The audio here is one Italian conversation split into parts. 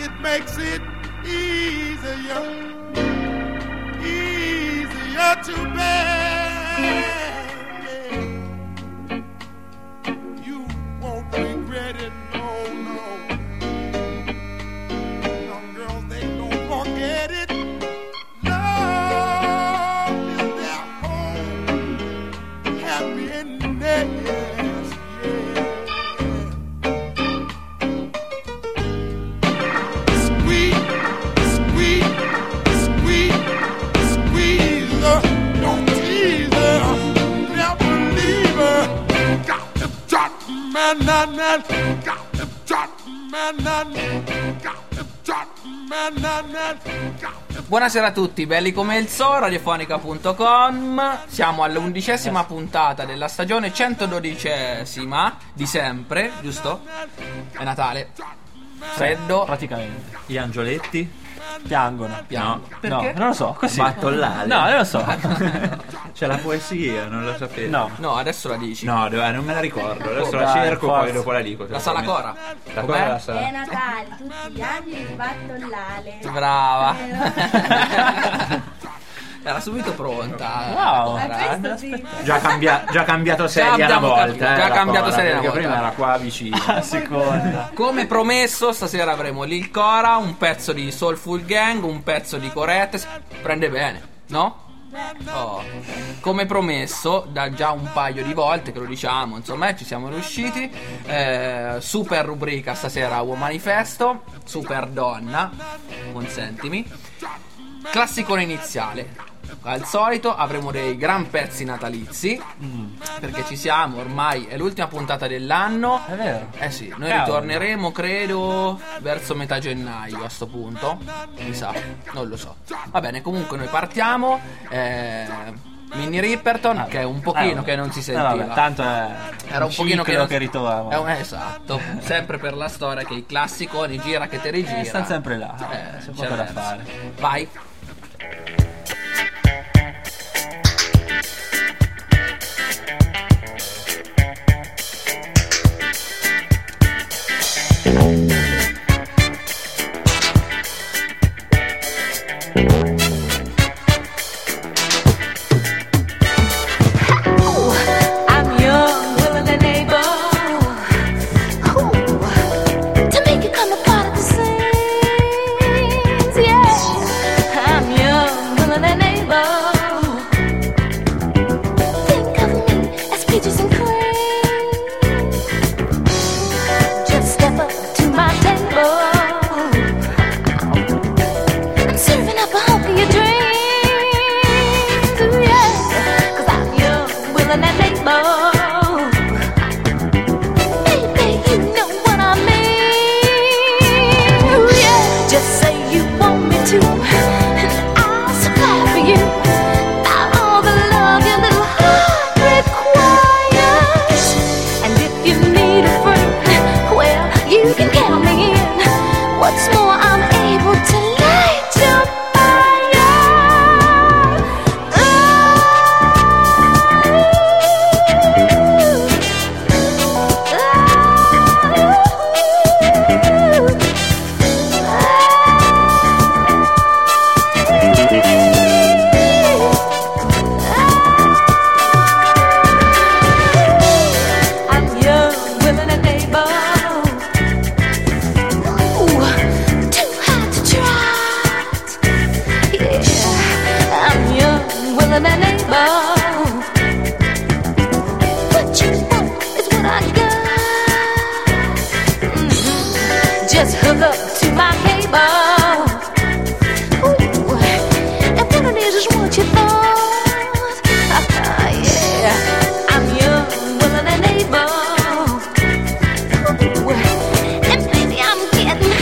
it makes it easier to bear. You won't regret it, no. Young girls, they don't forget it. Love is their home, happiness, yeah. Squeeze, don't tease her, never leave her. Got to drop, man, got to drop, man, got to drop, man. Buonasera a tutti, belli come il so, radiofonica.com. Siamo all'11ª puntata della stagione 112esima di sempre, giusto? È Natale. Freddo. Praticamente. Gli angioletti piangono. No. No, Perché? non lo so, così. battollale. No, non lo so. C'è la poesia, non lo sapevo. No. Adesso la dici. No, non me la ricordo. Adesso la Dai, cerco, forza. poi dopo la dico. La Sala Cora. La Com'è? Cora la sa. È Natale, tutti gli anni il battollale. Brava. Era subito pronta. Wow. Cora. Questo sì. Già cambiato sedia una abbiamo volta. capito, già la cambiato Cora, sedia una perché volta. prima era qua vicino. A seconda. Come promesso, stasera avremo Lil Cora, un pezzo di Soulful Gang, un pezzo di Corette. Prende bene, no? Oh. Come promesso da già un paio di volte che lo diciamo, insomma ci siamo riusciti. Super rubrica stasera Uomo Manifesto, super donna, consentimi. Classicone iniziale. Al solito avremo dei gran pezzi natalizi, perché ci siamo, ormai è l'ultima puntata dell'anno. È vero. Eh sì, noi Cavolo. ritorneremo credo verso metà gennaio a sto punto. Mi sa, non lo so. Va bene, comunque noi partiamo. Minnie Riperton, che è un pochino che non si sentiva. Vabbè, tanto è Era un pochino ciclo non- che ritorna. Esatto, sempre per la storia che i classiconi gira che te rigira. Stanno sempre là. C'è poco da verso. fare. Vai. I'm young, willing and able to make you come a part of the scenes, yeah. I'm young, willing and able. Think of me as peaches and cream. Just step up to my table. I'm serving up a hunk of your dreams, ooh, yeah. 'Cause I'm young, willing and able. Baby, you know what I mean. Ooh, yeah. Just say you want me to, and I'll supply for you all the love your little heart requires. And if you need a friend, well, you can count me in. What's more, I'm able to light your fire. I'm young, willing and able. Ooh, too hard to trot. Yeah, I'm young, willing and able. What you want is what I got. Just hook up to my cable. Ooh, and what it is what you thought. Yeah, I'm young, willing and able. Ooh, and baby, I'm getting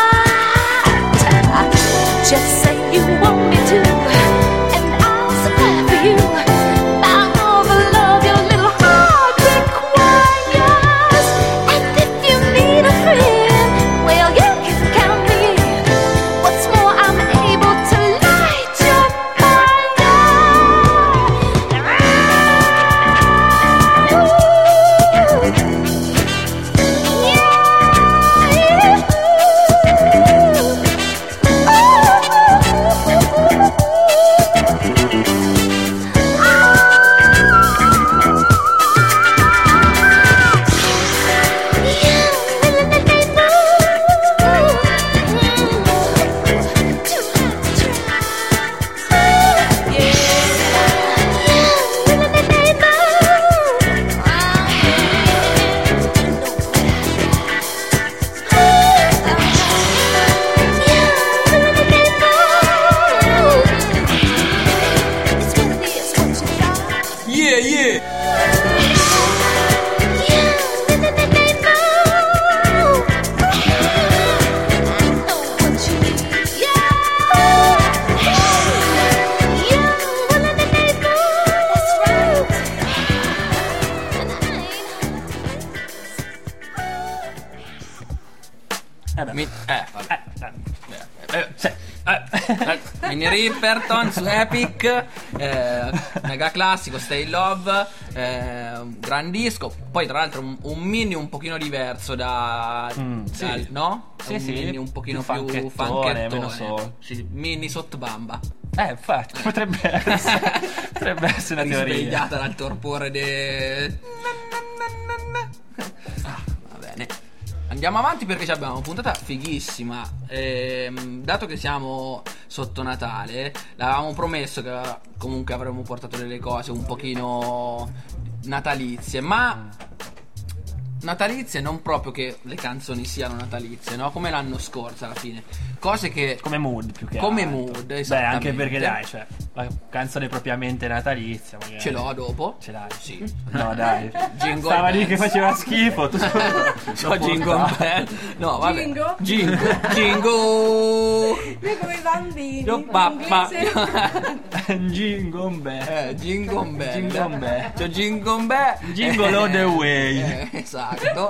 hot. Just say you want me to, and I'll supply for you all the love your little heart requires. And if you need a friend, well, you can count me Minnie Riperton su Epic, mega classico, Stay in Love, gran disco. Poi tra l'altro un mini un pochino diverso sì. no? Sì, un sì, mini un pochino più più funkettone, meno funkettone. soul. Sì, mini sottobamba. Infatti, potrebbe essere una teoria. Risvegliata dal torpore va bene. Andiamo avanti perché abbiamo una puntata fighissima. Dato che siamo sotto Natale, l'avevamo promesso che comunque avremmo portato delle cose un pochino natalizie, ma natalizie non proprio che le canzoni siano natalizie, no? Come l'anno scorso alla fine. Cose che come mood più che come altro. mood, Beh, esattamente. anche perché dai, cioè, la canzone propriamente natalizia magari. Ce l'ho dopo. Ce l'hai? Sì. No, dai. Jingle Stava lì bells. che faceva schifo. Tu So Jingle Bell. No, vabbè. Jingle. Noi come i bambini. Io pappa. Jingle bell. Jingle Bell. Jingle bell. C'ho Jingle Bell. Jingle all the way. Esatto.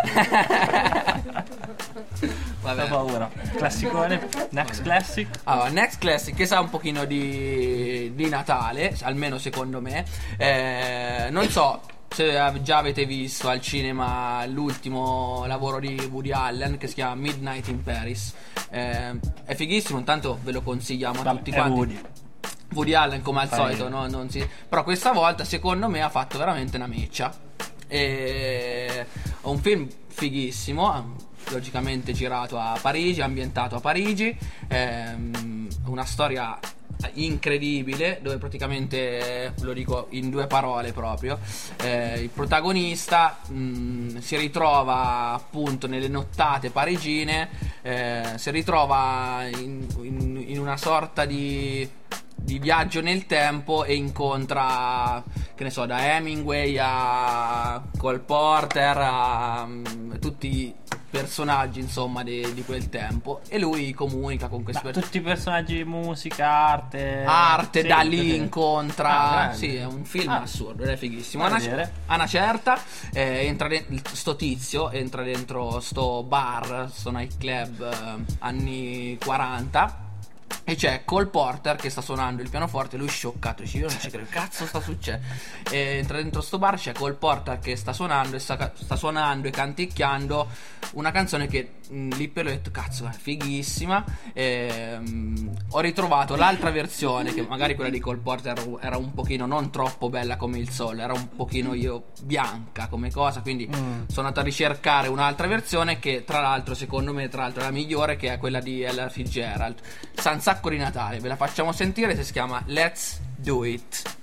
Vabbè. Ho paura. Classicone. Next classic. Allora, Next Classic che sa un pochino di Natale, almeno secondo me. Non so se già avete visto al cinema l'ultimo lavoro di Woody Allen che si chiama Midnight in Paris. È fighissimo, intanto ve lo consigliamo a tutti È quanti. Woody Allen come al Fa solito, no? Però questa volta secondo me ha fatto veramente una meccia. È un film fighissimo, logicamente girato a Parigi, ambientato a Parigi, una storia incredibile dove praticamente, lo dico in due parole proprio, il protagonista si ritrova appunto nelle nottate parigine, si ritrova in una sorta di viaggio nel tempo e incontra, che ne so, da Hemingway a Cole Porter a tutti i personaggi insomma di quel tempo, e lui comunica con questi Tutti i personaggi di musica, arte, sì, da lì incontra. Sì, è un film assurdo, è fighissimo. Una certa sto tizio entra dentro sto bar, sto nightclub anni 40, e c'è Cole Porter che sta suonando il pianoforte, lui scioccato, dice io non ci credo, cazzo sta succedendo. Entra dentro sto bar, c'è Cole Porter che sta suonando e sta suonando e canticchiando una canzone che lì per lui ho detto cazzo è fighissima. Ho ritrovato l'altra versione, che magari quella di Cole Porter era un pochino non troppo bella come il sole, era un pochino bianca come cosa, quindi sono andato a ricercare un'altra versione che tra l'altro secondo me è la migliore, che è quella di Ella Fitzgerald. Sa un sacco di Natale, ve la facciamo sentire, si chiama Let's Do It.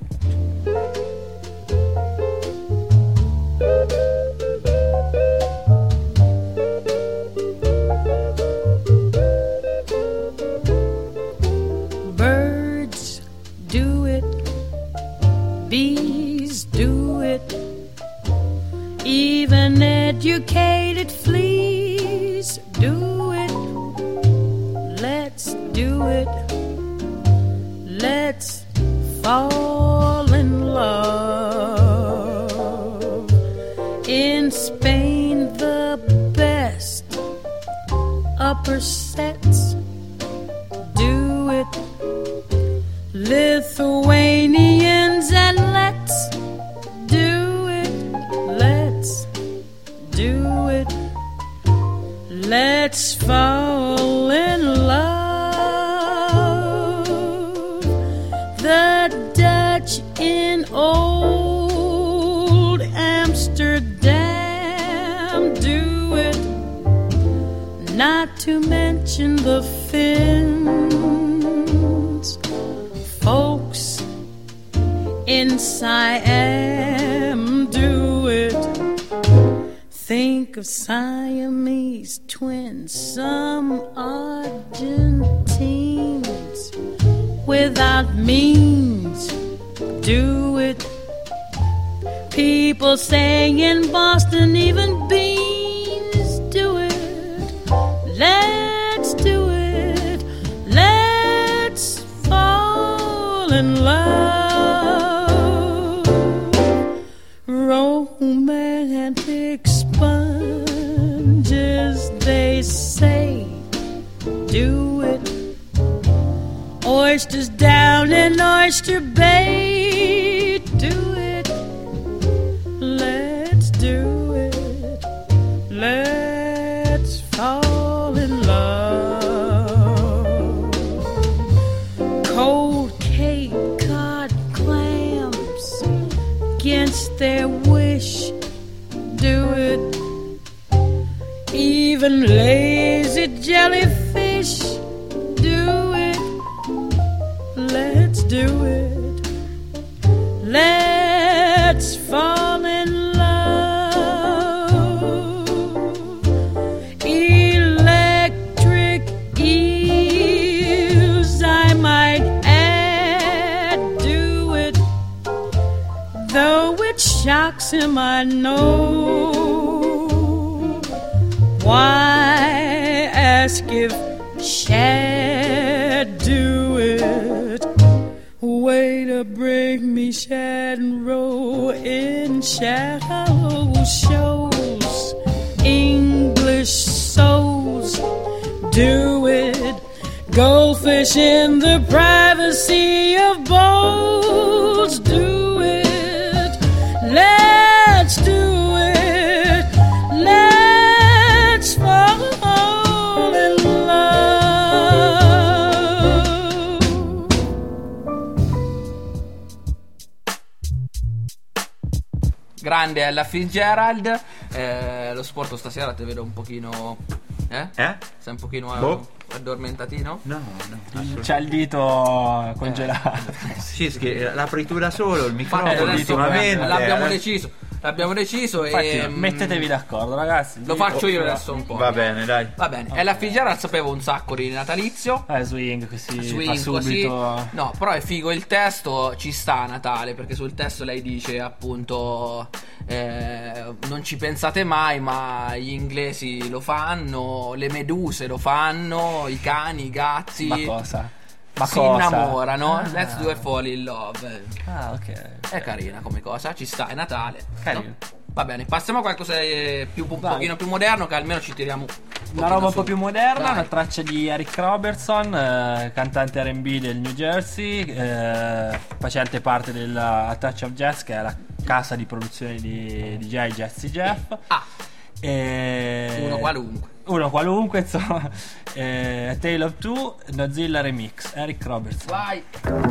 Birds do it, bees do it, even educated fleas do it. Let's do it. Let's fall in love. In Spain, the best upper sets do it. Lithuanians, and let's do it. Let's do it. Let's fall in love. The Dutch in old Amsterdam do it. Not to mention the Finns. Folks in Siam do it. Think of Siamese twins, some Argentines without means do it. People say in Boston even beans do it. Let's do it. Let's fall in love. Romantic sponges, they they say, do it. Oysters down in Oyster Bay, do it. Let's do it. Let's fall in love. Cold Cape Cod clams against their wish, do it. Even lazy jellyfish, do it. Let's do it. Let's fall in love. Electric eels, I might add, do it. Though it shocks him, I know. Why ask if Shad do it? Way to bring me shad and roll in shallow shows. English souls, do it. Goldfish in the privacy of bowls, do it. Let's do it. Let's fall in love. Grande Ella Fitzgerald. Lo sport stasera te vedo un pochino. Sei un pochino addormentatino? No, C'ha il dito congelato. Cischi, l'apri tu da solo il microfono Adesso, ultimamente. l'abbiamo deciso Infatti, e mettetevi d'accordo, ragazzi. lo faccio io adesso un po'. Va bene, dai. Va bene. Ella Fitzgerald sapeva un sacco di natalizio. Swing così Swing fa così. subito. No, però è figo il testo, ci sta a Natale, perché sul testo lei dice appunto non ci pensate mai, ma gli inglesi lo fanno, le meduse lo fanno, i cani, i gatti. Ma cosa? Si innamorano. Let's do a fall in love. Ok. È carina come cosa, ci sta, è Natale. Carino. No? Va bene, passiamo a qualcosa di un pochino più moderno, che almeno ci tiriamo Una roba un po' su. più moderna, Vai. una traccia di Eric Robertson, cantante R&B del New Jersey, facente parte della A Touch of Jazz, che è la casa di produzione di DJ Jazzy Jeff. Uno qualunque. Uno qualunque, insomma. A Tale of Two, Nozilla Remix, Eric Robertson. Vai.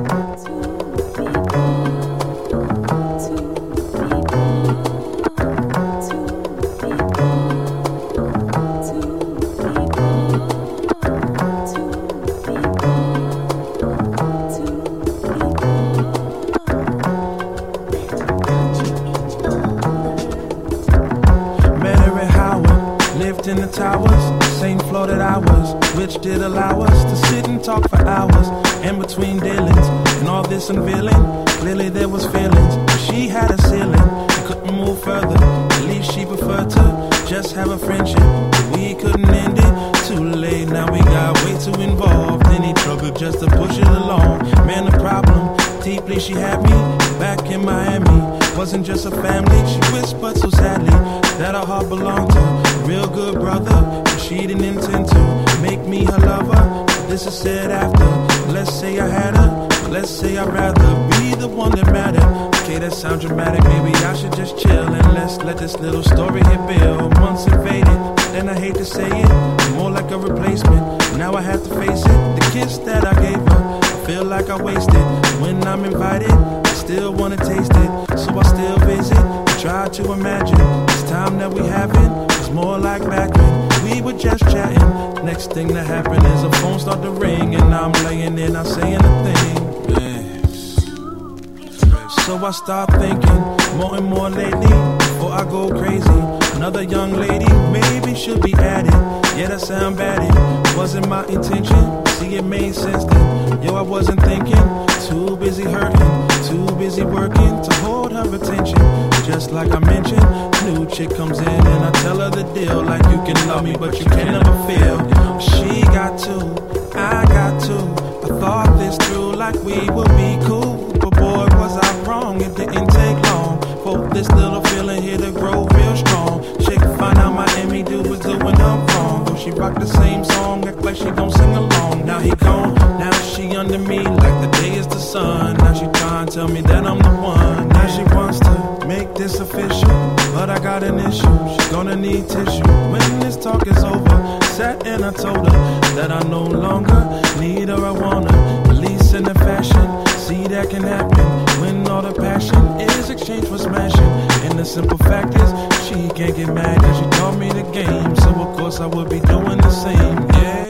In the towers, same floor that I was, which did allow us to sit and talk for hours. In between dealings and all this unveiling, clearly there was feelings. She had a ceiling and couldn't move further. At least she preferred to just have a friendship. We couldn't end it. Too late, now we got way too involved in each other just to push it along. Man, the problem, deeply she had me back in Miami. Wasn't just a family, she whispered so sadly that her heart belonged to a real good brother, and she didn't intend to make me her lover. But this is said after. Let's say I had her, let's say I'd rather be the one that mattered. Okay, that sounds dramatic, maybe I should just chill and let's let this little story here build. Months invaded, then I hate to say it, more like a replacement. Now I have to face it, the kiss that I gave her, I feel like I wasted. When I'm invited, I still wanna taste it, so I still visit. Try to imagine this time that we having is more like back when we were just chatting. Next thing that happened is a phone start to ring, and I'm laying there not saying a thing. Man. So I start thinking more and more lately before I go crazy. Another young lady maybe should be added. Yeah, that sound bad. It wasn't my intention. See, it made sense then. Yo, I wasn't thinking. Too busy hurting, too busy working to hold her attention. Just like I mentioned, new chick comes in and I tell her the deal. Like, you can love me, but you can never feel. She got two, I got two. I thought this through like we would be cool. But boy, was I wrong, it didn't take long for this little feeling here to grow real strong. Chick find out Miami dude was doing her wrong. Though she She rock the same song, act like she don't sing along. Now he gone, now she under me like the day is the sun. Now she trying to tell me that I'm the one. Now she wants to make this official, but I got an issue. She gonna need tissue when this talk is over. Sat and I told her that I no longer need her. I want her release in the fashion. See that can happen when all the passion is exchanged for smashing. And the simple fact is she can't get mad cause she taught me the game. So of course I would be doing the same. Yeah.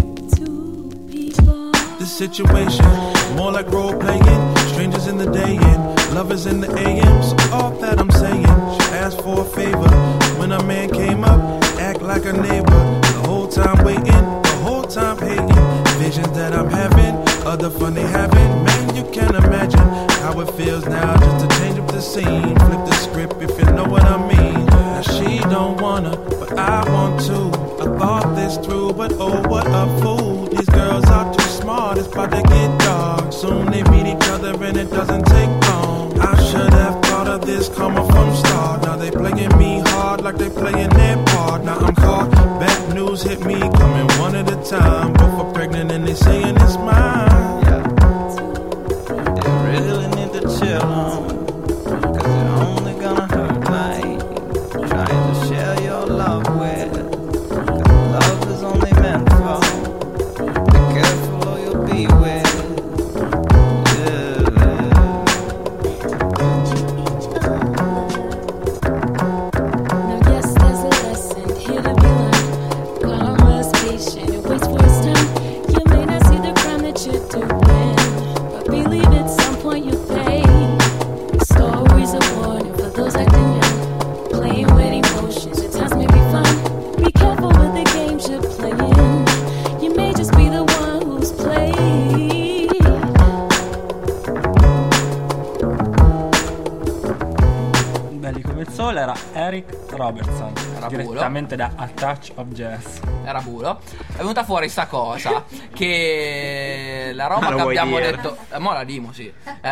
The situation more like role playing. Strangers in the day and lovers in the AM. So all that I'm saying, she asked for a favor. When a man came up, act like a neighbor. The whole time waiting, the whole time hating. Visions that I'm having, other fun they having. Man, you can't imagine how it feels now just to change up the scene. Flip the script if you know what I mean. Now she don't wanna, but I want to. I thought this through, but oh what a fool. These girls are too smart, it's about to get dark. Soon they meet each other and it doesn't take long. I should have thought of this coming from start. Now they playing me hard like they playing their part. Now I'm caught, bad news hit me coming one at a time. Both are pregnant and they saying it's mine. You really need to chill on, cause you're only gonna hurt like trying to share your love with. Cause love is only meant for, be careful or you'll be with. Now yes, there's a lesson here to be learned. Karma's patient, it waits for its turn. You may not see the crime that you're doing, but believe at some point you'll pay. Stories of warning for those acting young, playing with emotions. At times may be fun. Be careful with the games you're playing. You may just be the one who's played. Belli come il sole era Eric Robertson, Era direttamente da A Touch of Jazz. Era puro. È venuta fuori sta cosa che la roba Ma lo che vuoi abbiamo dire? detto, mo la dimo, sì.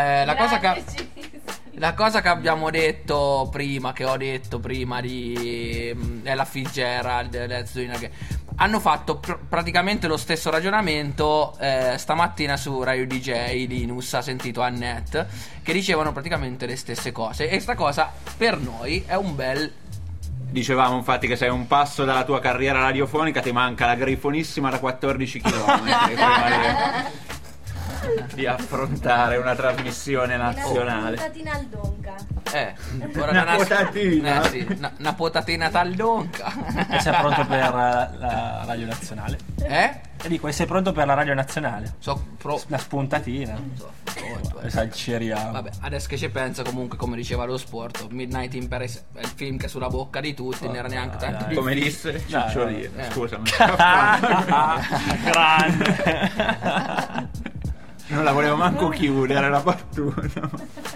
La cosa che abbiamo detto prima, che ho detto prima di Ella Fitzgerald, Let's Do It Again, hanno fatto praticamente lo stesso ragionamento stamattina su Radio DJ. Linus ha sentito Annette che dicevano praticamente le stesse cose, e sta cosa per noi è un bel... Dicevamo infatti che sei un passo dalla tua carriera radiofonica, ti manca la grifonissima da 14 km prima di affrontare una trasmissione nazionale. Puntatina al donca. ora Una potatina. sì, una potatina taldonca. E sei pronto per la radio nazionale? E dico, e sei pronto per la radio nazionale? La spuntatina. Le salceria. Vabbè, adesso che ci penso, comunque, come diceva lo sport, Midnight in Paris è il film che è sulla bocca di tutti, non era neanche tanto Come difficile. disse Cicciolino. Scusa, Grande. non la volevo manco chiudere la battuta.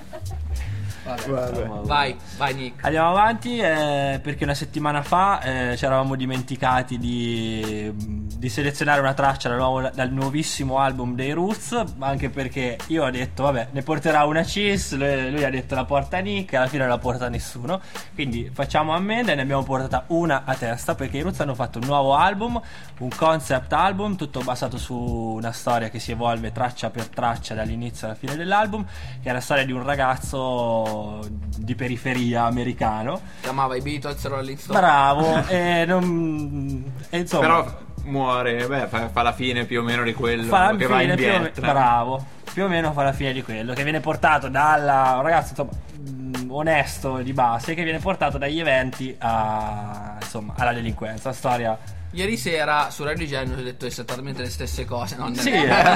Vai Nick. Andiamo avanti perché una settimana fa ci eravamo dimenticati di selezionare una traccia dal nuovissimo album dei Roots, anche perché io ho detto vabbè, ne porterà una Cis, lui ha detto la porta Nick, alla fine non la porta nessuno, quindi facciamo ammenda e ne abbiamo portata una a testa, perché i Roots hanno fatto un nuovo album, un concept album tutto basato su una storia che si evolve traccia per traccia dall'inizio alla fine dell'album, che è la storia di un ragazzo di periferia americano, Chiamava i Beatles, Rolling Stone. bravo, e insomma Però muore, fa la fine più o meno di quello fa la che va in fine Vietnam. bravo, più o meno fa la fine di quello, che viene portato un ragazzo insomma onesto di base, che viene portato dagli eventi alla delinquenza. Storia Ieri sera su Radio DJ hanno detto esattamente le stesse cose, no? sì,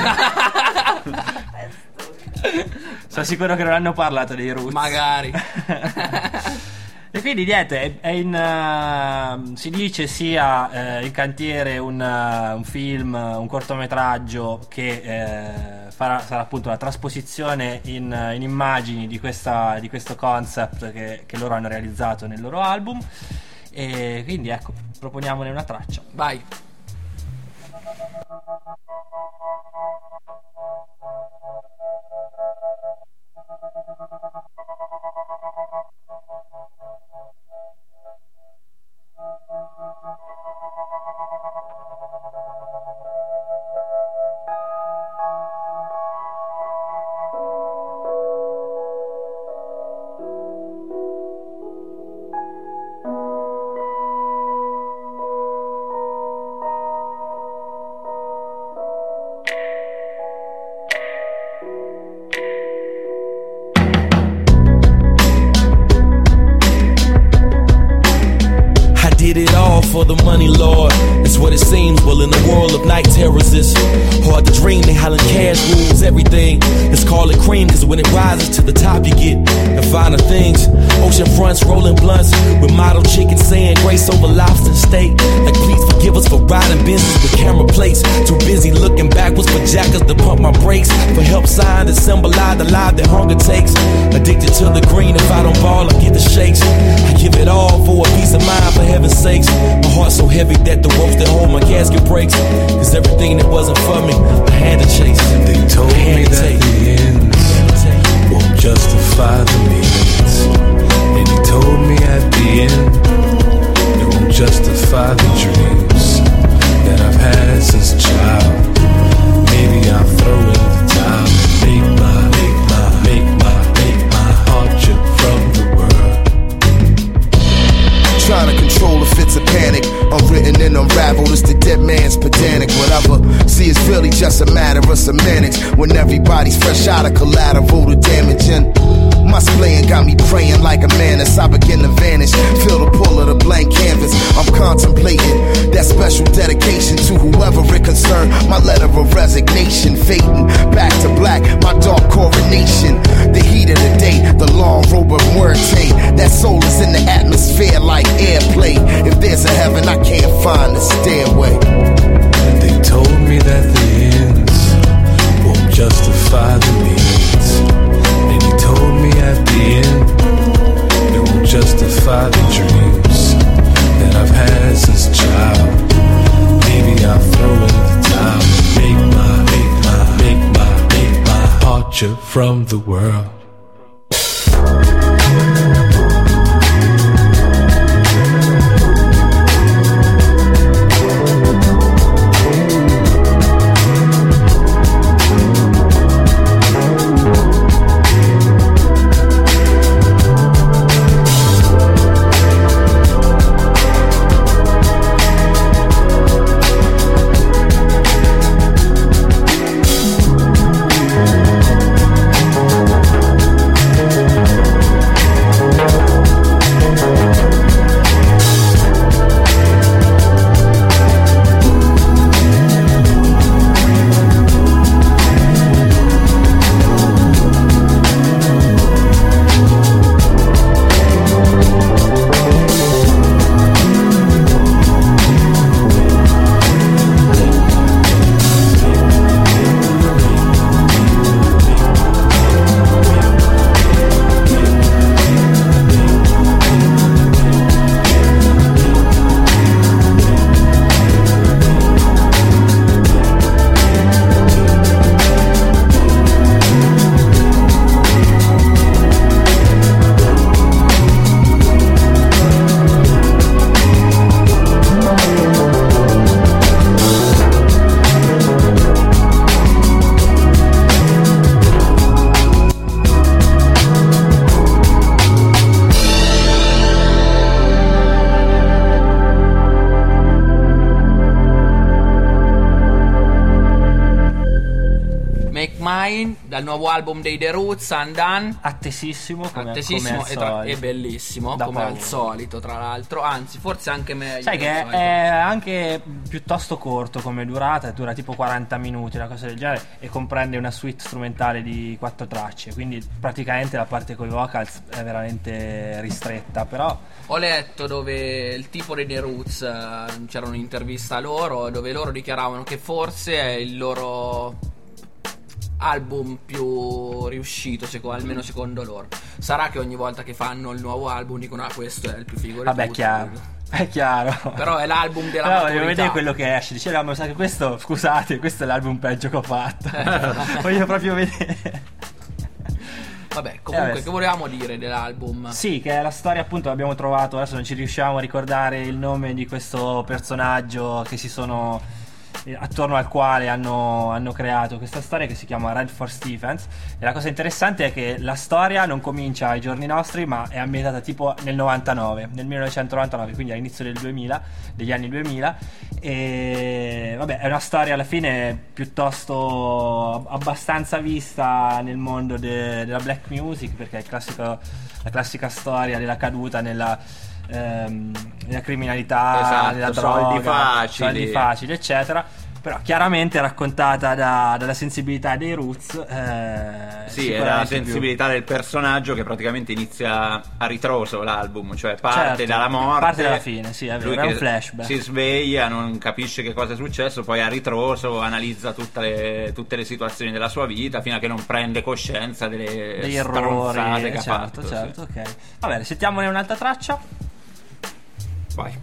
sono sicuro che non hanno parlato dei Roots, Magari. E quindi niente, si dice sia in cantiere un film, un cortometraggio che sarà appunto la trasposizione in immagini di questo concept che loro hanno realizzato nel loro album, e quindi ecco, proponiamone una traccia. Vai. Did it all for the money, Lord. That's what it seems. Well, in the world of night terrors, it's hard to dream. They hollering cash rules everything. Let's call it cream, cause when it rises to the top, you get the finer things. Ocean fronts, rolling blunts with model chicken saying grace over lobster steak. Like, please forgive us for riding business with camera plates. Too busy looking backwards for jackers to pump my brakes. For help sign to symbolize the life that hunger takes. Addicted to the green, if I don't ball, I get the shakes. I give it all for a peace of mind, for heaven's sakes. My heart's so heavy that the ropes that hold my casket breaks. Cause everything that wasn't for me, I had to chase. They told me that the ends won't justify the means. And he told me at the end it won't justify the dreams that I've had since a child. Maybe I'll throw in the towel and make my heart jump from the world. Trying to control if it's a panic, unwritten and unraveled, it's the dead man's pedantic. Whatever, see it's really just a matter of semantics. When everybody's fresh out of collateral, the damage and my splaying got me praying like a man as I begin to vanish. Feel the pull of the blank canvas, I'm contemplating that special dedication to whoever it concerned. My letter of resignation, fading back to black, my dark coronation. The heat of the day, the long robe of muerte. That soul is in the atmosphere like airplay. If there's a heaven, I can't find the stairway. They told me that the ends won't justify the means. And he told me at the end it won't justify the dreams that I've had since a child. Maybe I'll throw in the towel and make my departure from the world. Mine, dal nuovo album dei The Roots, Undone. Attesissimo, come e bellissimo, da come poco. al solito, tra l'altro. Anzi, forse anche meglio. Sai che del solito. è anche piuttosto corto come durata, dura tipo 40 minuti, una cosa del genere, e comprende una suite strumentale di 4 tracce, quindi praticamente la parte con i vocals è veramente ristretta, però Ho letto dove il tipo dei The Roots, c'era un'intervista a loro dove loro dichiaravano che forse è il loro album più riuscito, almeno secondo loro. Sarà che ogni volta che fanno il nuovo album dicono questo è il più figo di vabbè, tutti. è chiaro. Però è l'album della Però maturità. voglio vedere quello che esce. Dice, ma sa che questo, scusate, questo è l'album peggio che ho fatto. Voglio proprio vedere. Vabbè, Comunque, sì. che volevamo dire dell'album? Sì, che è la storia, appunto, abbiamo trovato, adesso non ci riusciamo a ricordare il nome di questo personaggio che si sono attorno al quale hanno creato questa storia, che si chiama Redford Stephens. E la cosa interessante è che la storia non comincia ai giorni nostri, ma è ambientata tipo nel 1999, quindi all'inizio degli anni 2000. E vabbè, è una storia alla fine piuttosto abbastanza vista nel mondo della black music, perché è la classica storia della caduta nella criminalità, Esatto, nella soldi droga, facili, eccetera. Però chiaramente raccontata dalla sensibilità dei Roots. Sì, è la sensibilità del personaggio che praticamente inizia a ritroso l'album, cioè parte dalla morte, parte dalla fine, sì, è vero, è un flashback. Si sveglia, non capisce che cosa è successo, poi a ritroso analizza tutte le situazioni della sua vita fino a che non prende coscienza degli errori che ha fatto. Certo, ok. Va bene, sentiamone un'altra traccia. Vai.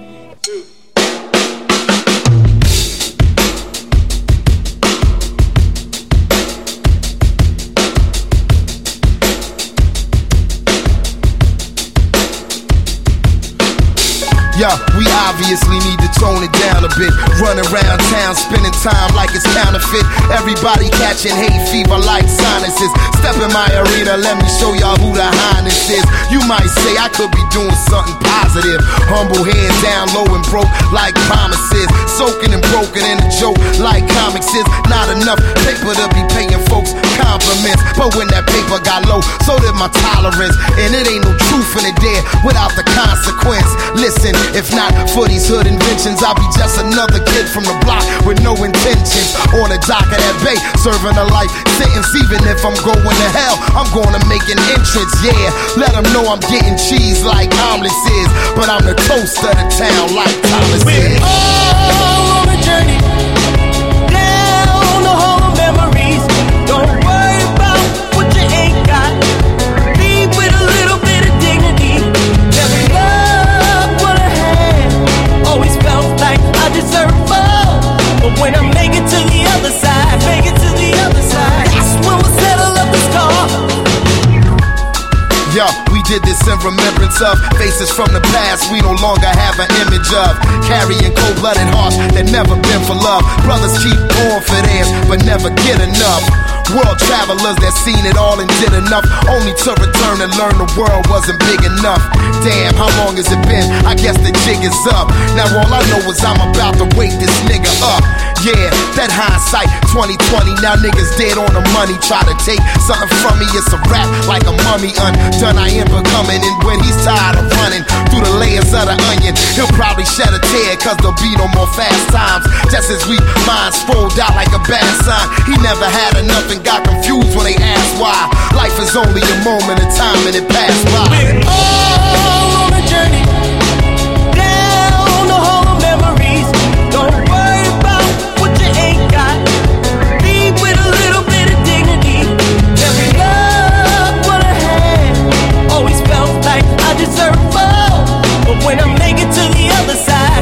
Yeah, we obviously need to tone it down a bit. Run around town, spending time like it's counterfeit. Everybody catching hay fever like sinuses. Step in my arena, let me show y'all who the highness is. You might say I could be doing something positive. Humble, head down, low and broke like promises. Soaking and broken in a joke like comics is. Not enough paper to be paying folks compliments. But when that paper got low, so did my tolerance. And it ain't no truth in it there without the consequence. Listen, if not for these hood inventions, I'll be just another kid from the block with no intentions. On the dock of that bay, serving a life sentence. Even if I'm going to hell, I'm gonna make an entrance, yeah. Let them know I'm getting cheese like omelets is. But I'm the toast of the town like Thomas is. We're all on a journey down the hall of memories. Don't worry about what you ain't got. Leave with a little bit of dignity. Never love what I had. Always felt like I deserved more. But when I make it to the other side, that's when we'll settle up the score. Yo, we did this in remembrance of faces from the past we no longer have an image of. Carrying cold-blooded hearts that never been for love. Brothers keep going for theirs, but never get enough. World travelers that seen it all and did enough, only to return and learn the world wasn't big enough. Damn, how long has it been? I guess the jig is up. Now all I know is I'm about to wake this nigga up. Yeah, that hindsight 2020. Now niggas dead on the money. Try to take something from me, it's a rap like a mummy undone. I am becoming, and when he's tired of running through the layers of the onion, he'll probably shed a tear, cause there'll be no more fast times. Just as we minds fold out like a bad sign. He never had enough and got confused when they asked why. Life is only a moment of time and it passed by. We're all on a journey down the hall of memories. Don't worry about what you ain't got. Leave with a little bit of dignity. Never loved what I had. Always felt like I deserved more. But when I make it to the other side,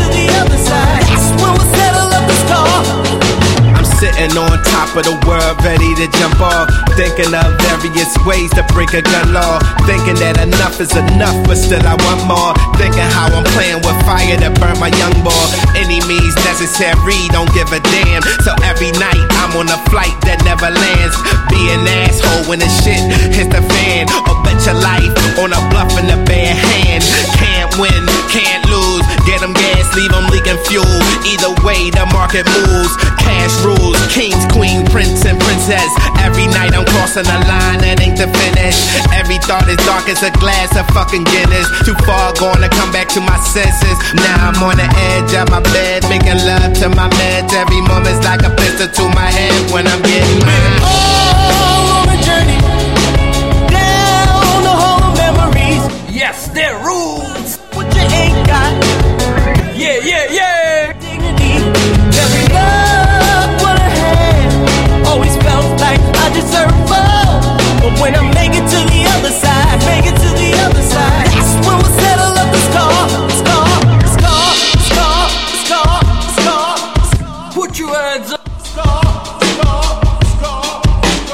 that's when we'll settle up the score. Sitting on top of the world, ready to jump off. Thinking of various ways to break a gun law. Thinking that enough is enough, but still I want more. Thinking how I'm playing with fire to burn my young boy. Any means necessary, don't give a damn. So every night I'm on a flight that never lands. Be an asshole when the shit hits the fan. Or bet your life on a bluff in the bare hand. Can't win, can't lose. Get them gas, leave them leaking fuel. Either way the market moves. Cash rules. Kings, queen, prince, and princess. Every night I'm crossing a line that ain't the finish. Every thought is dark as a glass of fucking Guinness. Too far gone to come back to my senses. Now I'm on the edge of my bed, making love to my meds. Every moment's like a pistol to my head when I'm getting mad. All on a journey down the hall of memories. Yes, they're rules. What you ain't got. Yeah, yeah, yeah. Dignity. Never loved what I had. Always felt like I deserved more. But when I make it to the other side, that's when we'll settle up the score. Put your hands up.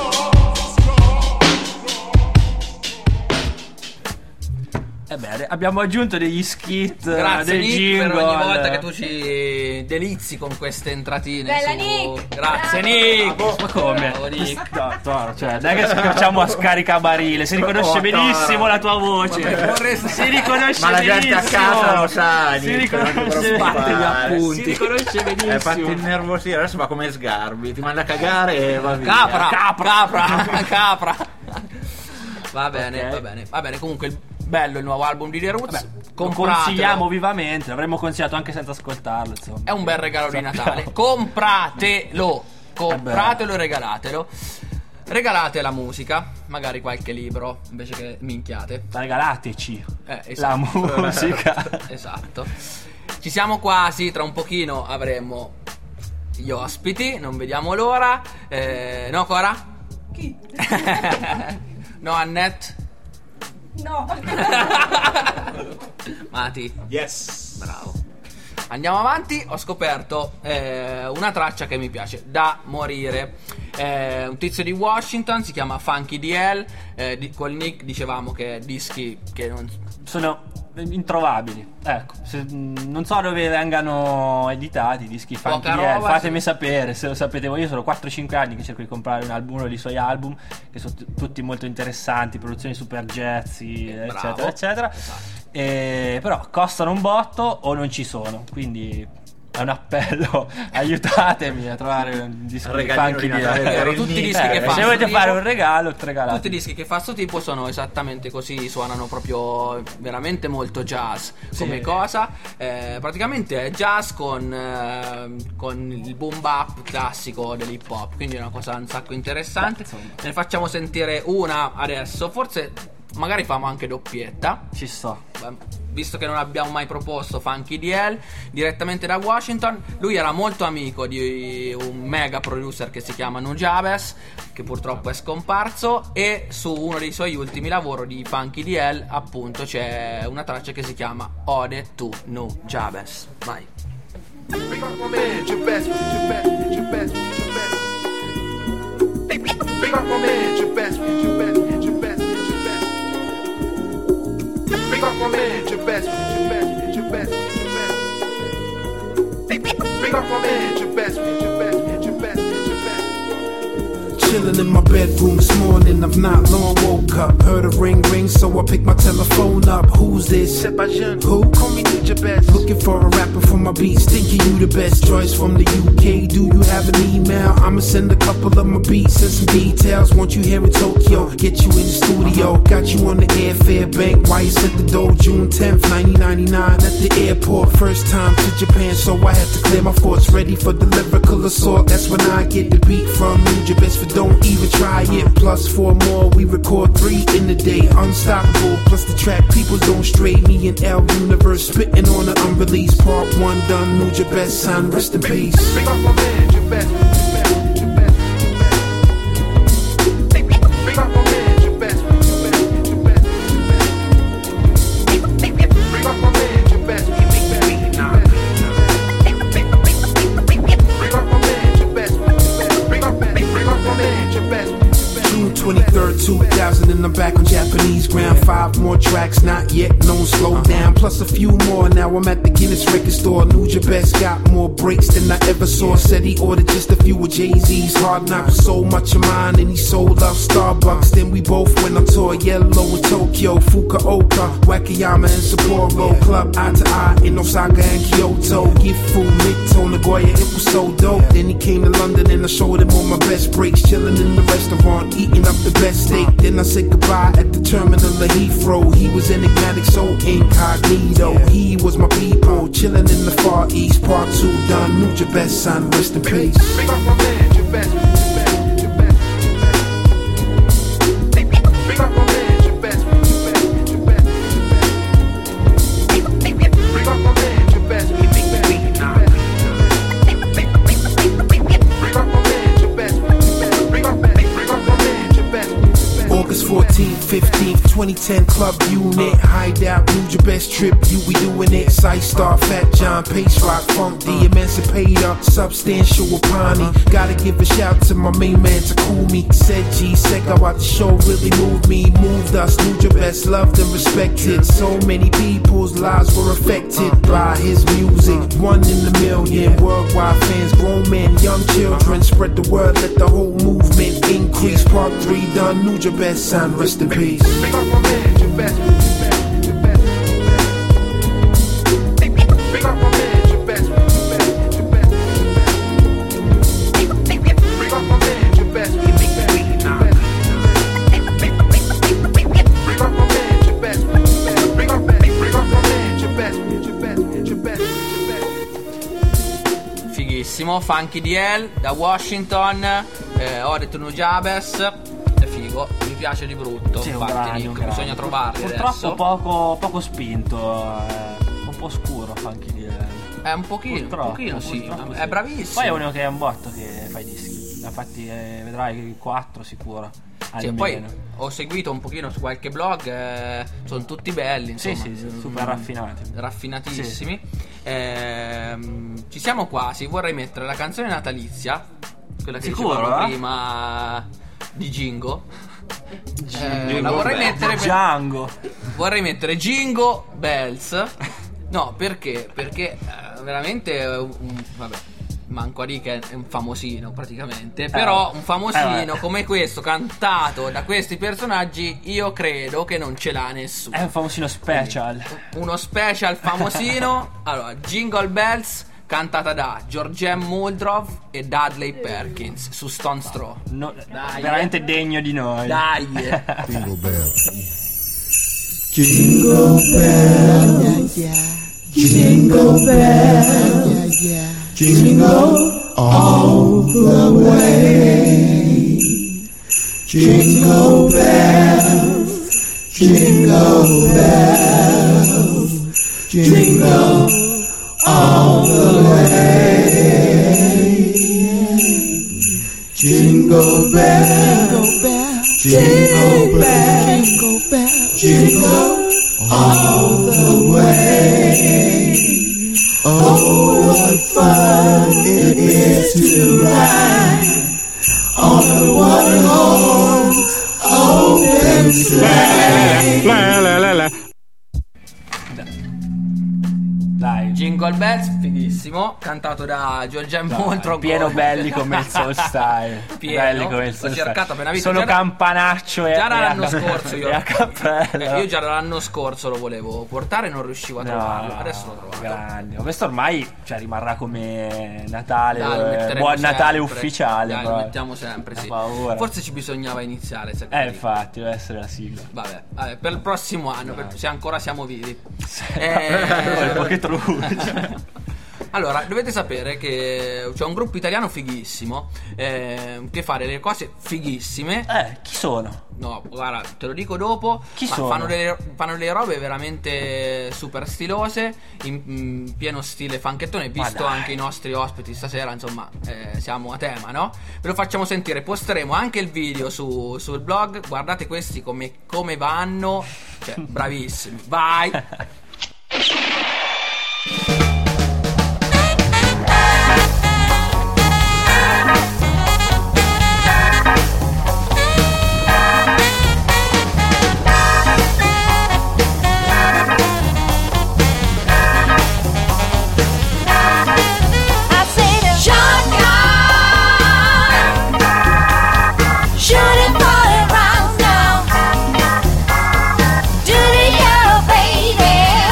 abbiamo aggiunto degli skit, Grazie dei Nick jingle. per ogni volta che tu ci delizi con queste entratine. Bella, su... Nick! Grazie Nick! Ma come? Bravo, Nick. No, Toro, cioè, dai che ci facciamo a scaricabarile. Si riconosce benissimo la tua voce. Si riconosce Ma la gente a benissimo. casa lo sa, Si Nick, non ti riconosce preoccupare. Fate gli appunti. Si riconosce benissimo. Fatti innervosire, adesso va come Sgarbi, ti manda a cagare e va via. Capra. Va bene, Ok. va bene. Comunque bello il nuovo album di The Roots. Lo Compratelo. consigliamo vivamente, l'avremmo consigliato anche senza ascoltarlo, insomma. È un bel regalo di Natale. Compratelo e regalatelo. Regalate la musica, magari qualche libro invece che minchiate. Regalateci la Esatto. musica. Esatto. Ci siamo quasi, tra un pochino avremo gli ospiti, non vediamo l'ora. No, Cora? Chi? No, Annette? No. Mati? Yes. Bravo. Andiamo avanti, ho scoperto una traccia che mi piace da morire. Un tizio di Washington, si chiama Funky DL. Col Nick dicevamo che dischi che non Sono introvabili. Ecco, non so dove vengano editati i dischi Funky Poca DL. roba, Fatemi sì. sapere se lo sapete voi. Io sono 4-5 anni che cerco di comprare uno dei suoi album, che sono tutti molto interessanti, produzioni super jazzy, bravo. eccetera eccetera. Esatto. Però costano un botto o non ci sono, quindi è un appello, aiutatemi a trovare un disco di Regalino Funky di Natale DL. per il Tutti i Nick. dischi che fa Se volete sto fare tipo- un regalo, regalate. Tutti i dischi che fa sto tipo sono esattamente così, suonano proprio veramente molto jazz come cosa. Praticamente è jazz con il boom bap classico dell'hip hop, quindi è una cosa un sacco interessante. Ne facciamo sentire una adesso, forse magari famo anche doppietta. Ci sto. Visto che non abbiamo mai proposto Funky DL direttamente da Washington, lui era molto amico di un mega producer che si chiama Nujabes, che purtroppo è scomparso, e su uno dei suoi ultimi lavori di Funky DL appunto c'è una traccia che si chiama Ode to Nujabes. Vai. Big up my man, Jabez, Jabez. Big up my man, Jabez. Big up my man, Jabez. Big up my man, Jabez. Chilling in my bedroom this morning, I've not long woke up. Heard a ring ring, so I picked my telephone up. Who's this? Who? Call me Jabez. Looking for a rapper for my beats, thinking you the best choice from the UK. Do you have an email? I'ma send a couple of my beats and some details. Want you here in Tokyo, get you in the studio. Got you on the airfare bank, why you sent the dough June 10th, 1999 at the airport. First time to Japan, so I had to clear my thoughts. Ready for the lyrical assault, that's when I get the beat from Nujabes. For don't even try it, plus 4 more, we record 3 in a day. Unstoppable, plus the track people don't stray. Me and L Universe spitting on the unreleased part 1 done. Nujabes, son, rest in peace. Big up my man, Jabez. Big up my man, Jabez. Big up my man, Jabez. Big up my man, Jabez. Big up my man, Jabez. June 23rd, 2000, and I'm back on Japanese ground. 5 more tracks, not yet known, slow down. Plus a few more, now I'm at the Guinness record store. Nujabes got more breaks than I ever saw. Said he ordered just a few of Jay-Z's. Hard Knock was so much of mine, and he sold out Starbucks. Then we both went on tour, Yellow in Tokyo, Fukuoka, Wakayama and Sapporo. Club eye to eye in Osaka and Kyoto. Gifu, Mito, Nagoya, it was so dope. Then he came to London and I showed him all my best breaks. Chilling in the restaurant, eating up the best steak. Then I said goodbye at the terminal of Heathrow. He was enigmatic, so incognito. He was my people, chilling in the Far East. Part 2 done, Nujabes, son, rest in peace. Big up my man, Jabez. Big up my man, Jabez. Big up my man, Jabez. Big up my man, Jabez. Big up my man, Jabez. August 14th, 15th, 2010 club unit, hideout, New your best trip, you be doing it. Sight Star, Fat John, Pace Rock, Funk, the Emancipator, Substantial Apani. Gotta give a shout to my main man Takumi. Said G, said how out the show really moved me, moved us. New your best, loved and respected. So many people's lives were affected by his music. 1 in a million, worldwide fans, grown men, young children. Spread the word, let the whole movement increase. Part 3 done, New your best, son, rest in peace. Big up my man, your best, your best, your best, your best. Big up my man, your best, your best, your best, your best. Big up my man, your best, your best, your best. Big up my man, your best, your best. Big up my man, your best, your best, your best, your best. Fighissimo, Funky DL da Washington, Ode to Jabez. È figo, mi piace di brutto. Sì, infatti, Nick, bisogna trovarli purtroppo adesso. poco spinto, un po' scuro Funky DL. È un pochino, sì. È bravissimo. Poi è uno che è un botto che fa i dischi. Infatti vedrai 4 sicuro. Sì, poi ho seguito un pochino su qualche blog, sono tutti belli, insomma. Sì, super raffinati. Raffinatissimi. Ci siamo quasi, vorrei mettere la canzone natalizia, quella che dicevamo prima di Jingo. La vorrei mettere Django. Vorrei mettere Jingo Bells. No, perché? Perché veramente vabbè, manco a dire che è un famosino praticamente. Però un famosino come questo, cantato da questi personaggi, io credo che non ce l'ha nessuno. È un famosino special. Uno special famosino. Allora, Jingle Bells, cantata da George M. Muldrow e Dudley Perkins su Stone Straw. Veramente degno di noi. Dai. Jingle Bell. Jingle bell, jingle bell, jingle all the way. Jingle bells, jingle bells, jingle all the way. Jingle bells, jingle bells, jingle all the way. Oh, what fun it is to ride on a one-horse open sleigh. Dai, Jingle Bells, fighissimo, cantato da George M. Muldrow. Pieno belli come il Soul Style. Pieno. Come il Soul L'ho cercato appena visto. Sono campanaccio già dall'anno scorso io. Io già dall'anno scorso lo volevo portare e non riuscivo a trovarlo. Adesso l'ho trovato. Grande. Questo ormai rimarrà come Natale. Dai, buon Natale sempre. ufficiale. Dai, lo mettiamo sempre, sì. Forse ci bisognava iniziare. Infatti, deve essere la sigla. Vabbè, per il prossimo anno, se ancora siamo vivi. Un po' che truce. Allora, dovete sapere che c'è un gruppo italiano fighissimo che fa delle cose fighissime. Chi sono? No, guarda, te lo dico dopo. Chi sono? Fanno delle robe veramente super stilose, in pieno stile funkettone. Visto anche i nostri ospiti stasera, insomma, siamo a tema, no? Ve lo facciamo sentire. Posteremo anche il video sul blog. Guardate questi come vanno. Cioè, bravissimi. Vai. Baby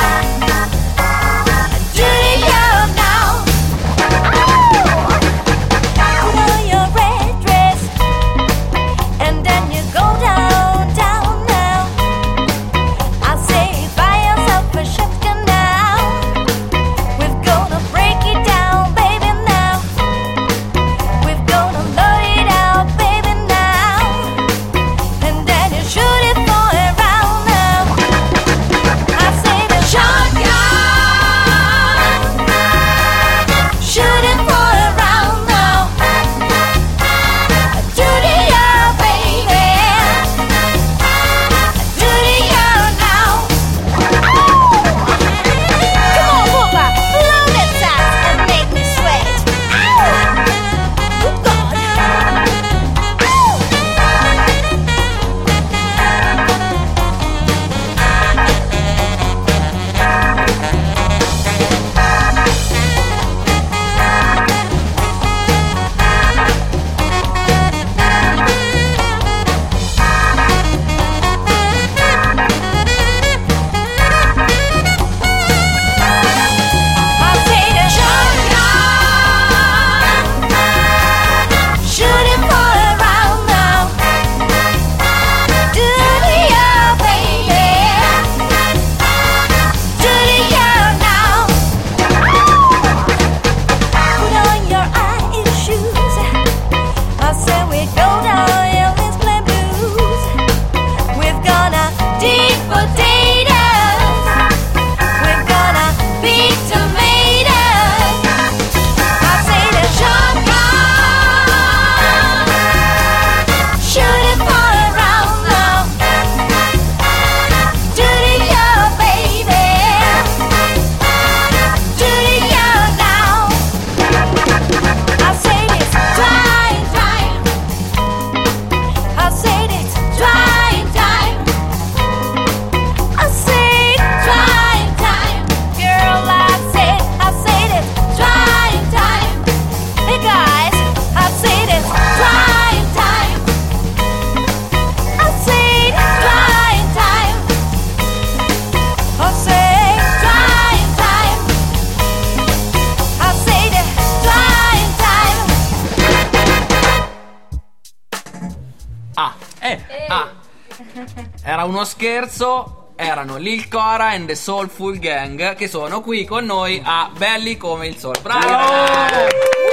Era uno scherzo. Erano Lil Cora and the Soulful Gang, che sono qui con noi a Belli come il Sole. Bravo!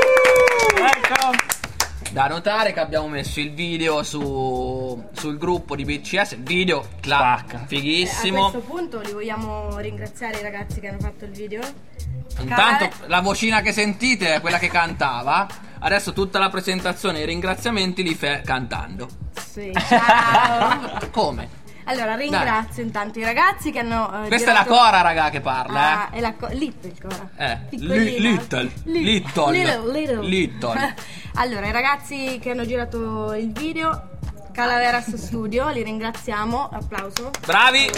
Da notare che abbiamo messo il video sul gruppo di BCS. Il video fighissimo. A questo punto li vogliamo ringraziare i ragazzi che hanno fatto il video. Intanto la vocina che sentite è quella che cantava. Adesso tutta la presentazione e i ringraziamenti li fa cantando. Sì, ciao. Come? Allora ringrazio intanto i ragazzi che hanno Questa è la Cora, raga, che parla, è la Little Cora. Little. Allora, i ragazzi che hanno girato il video, Calaveras Studio, li ringraziamo. Applauso. Bravi.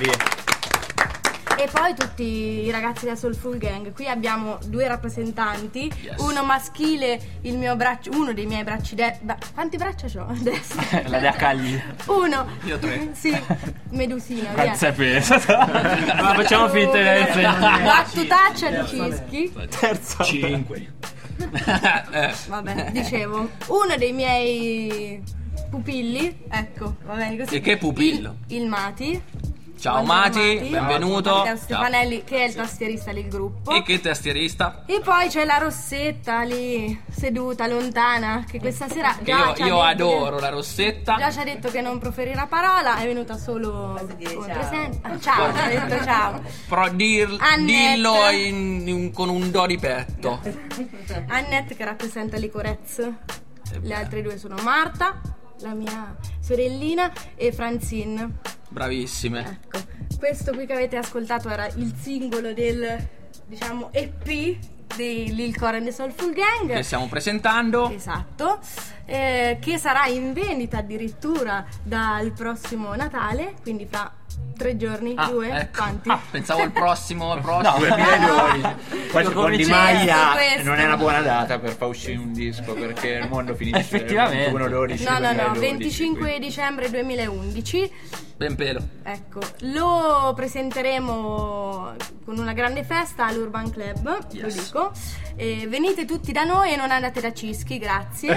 E poi tutti i ragazzi della Soulful Gang. Qui abbiamo 2 rappresentanti, uno maschile, uno dei miei bracci quanti braccia c'ho? Destra. La da cagli. Uno. Io 3. Sì, medusina. Cazzo è peso. Ma facciamo finta di battutaccia di Cischi. Terzo. 5. Vabbè, dicevo, uno dei miei pupilli, ecco, va bene così. E che pupillo? Il Mati. Ciao Mati, benvenuto. Matteo Stefanelli, che è il tastierista del gruppo. E che tastierista? E poi c'è la Rossetta lì seduta lontana, che questa sera io adoro la Rossetta. Già ci ha detto che non proferirà parola, è venuta solo come presente. Ciao, ci ha detto ciao. Però dillo con un do di petto. Annette, che rappresenta Licorez. Le altre 2 sono Marta, la mia sorellina, e Francine. Bravissime. Ecco, questo qui che avete ascoltato era il singolo del, diciamo, EP di Lil Cora and the Soulful Gang, che stiamo presentando. Esatto, che sarà in vendita addirittura dal prossimo Natale, quindi fra 3 giorni, 2, ecco. quanti? Pensavo il prossimo. No, 2012. Poi con Di Maglia non è una buona data per far uscire un disco, perché il mondo finisce effettivamente 21-12. No, 25 dicembre 2011. Ben pelo. Ecco, lo presenteremo con una grande festa all'Urban Club, lo dico. Venite tutti da noi e non andate da Cischi, grazie.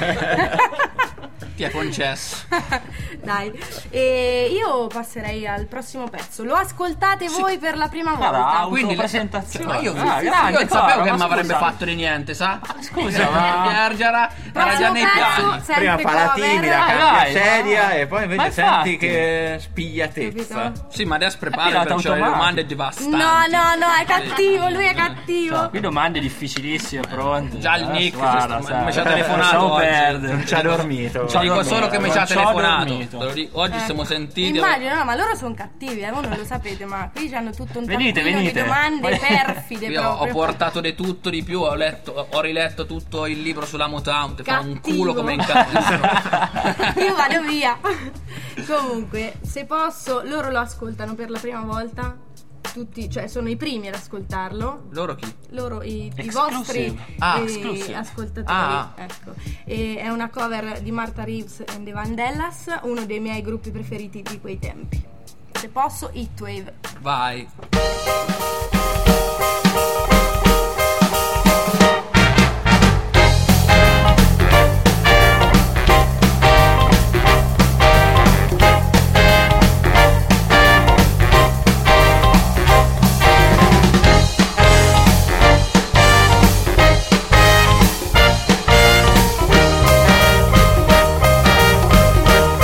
Ti è concesso. Dai, e io passerei al prossimo pezzo. Lo ascoltate voi per la prima volta. Quindi presentazione. Ma io non sapevo che mi avrebbe fatto di niente, sa? Scusa, ma era già nei piani. Prima fa la timida, cambia sedia e poi invece senti che spigliatezza. Capito? Sì, ma adesso prepara perché le domande devastanti. No, è cattivo, lui è cattivo. Qui domande difficilissime, pronte. Già il Nick mi ci ha telefonato telefonato oggi. Non ci ha dormito. Ti dico solo che mi ci ha telefonato. Oggi siamo sentiti. Immagino, no, ma loro sono cattivi, voi non lo sapete, ma qui hanno tutto un venite. di domande perfide. Io ho portato di tutto di più, ho riletto tutto il libro sulla Motown, fa un culo come in casa. Io vado via. Comunque, se posso, loro lo ascoltano per la prima volta. Tutti, cioè sono i primi ad ascoltarlo. Loro chi? Loro i vostri ascoltatori. Ecco. E è una cover di Martha Reeves and the Vandellas, uno dei miei gruppi preferiti di quei tempi. Se posso, Heatwave. Vai.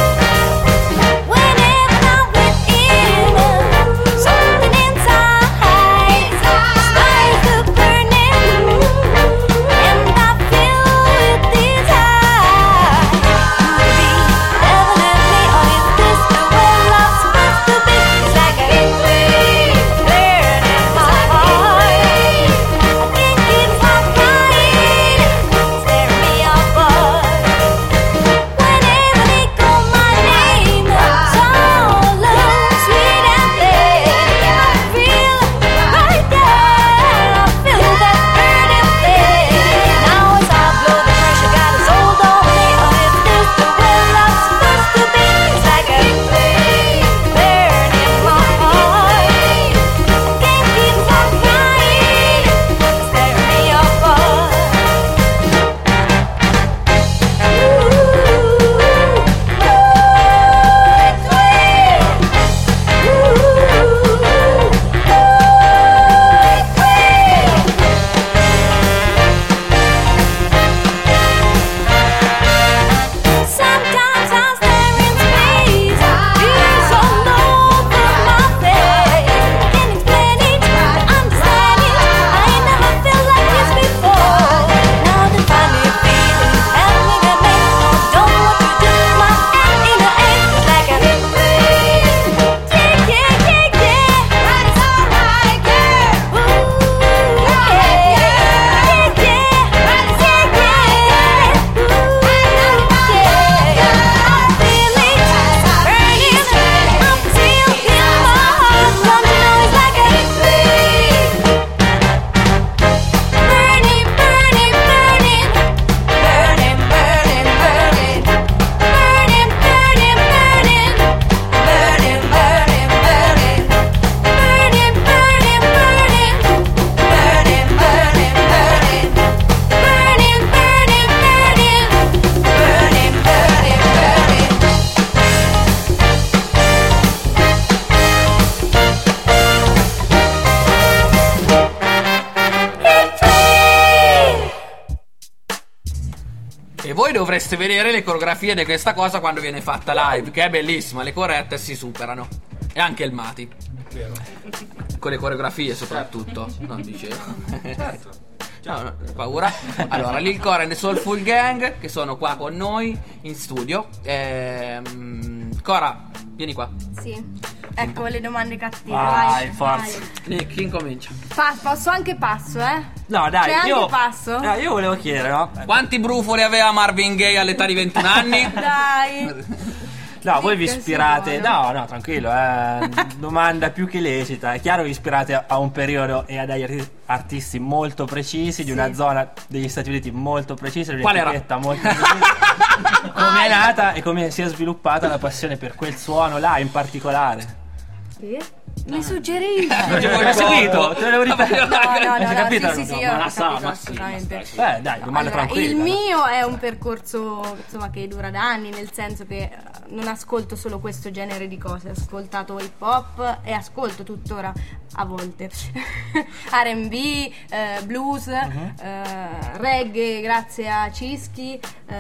Whenever I'm with you, something inside E voi dovreste vedere le coreografie di questa cosa quando viene fatta live, che è bellissima, le corrette si superano. E anche il Mati. Con le coreografie soprattutto. Non dicevo. No, paura. Allora, Lil Cora e The Soulful Gang, che sono qua con noi in studio. Cora, vieni qua. Sì. Ecco le domande cattive. Vai, forza. Chi incomincia? Posso anche passo, eh? No, dai, C'è io anche passo? io volevo chiedere, no? Quanti brufoli aveva Marvin Gaye all'età di 21 anni? Dai. No, voi vi Che ispirate. sicuro. No, tranquillo, domanda più che lecita. È chiaro che vi ispirate a un periodo e a degli artisti molto precisi, di una zona degli Stati Uniti molto precisa, di Qual era? un'etichetta molto precisa. Come è nata e come si è sviluppata la passione per quel suono là in particolare? Sì? Mi suggerisci? Hai seguito? Te l'avevo ripetuto. No, Hai capito? sì, No, io ma ho la sa, capito ma sì, assolutamente. Dai, domanda tranquilla. Il mio è un percorso insomma che dura da anni, nel senso che non ascolto solo questo genere di cose, ho ascoltato hip hop e ascolto tuttora a volte R&B, blues, reggae grazie a Cischi,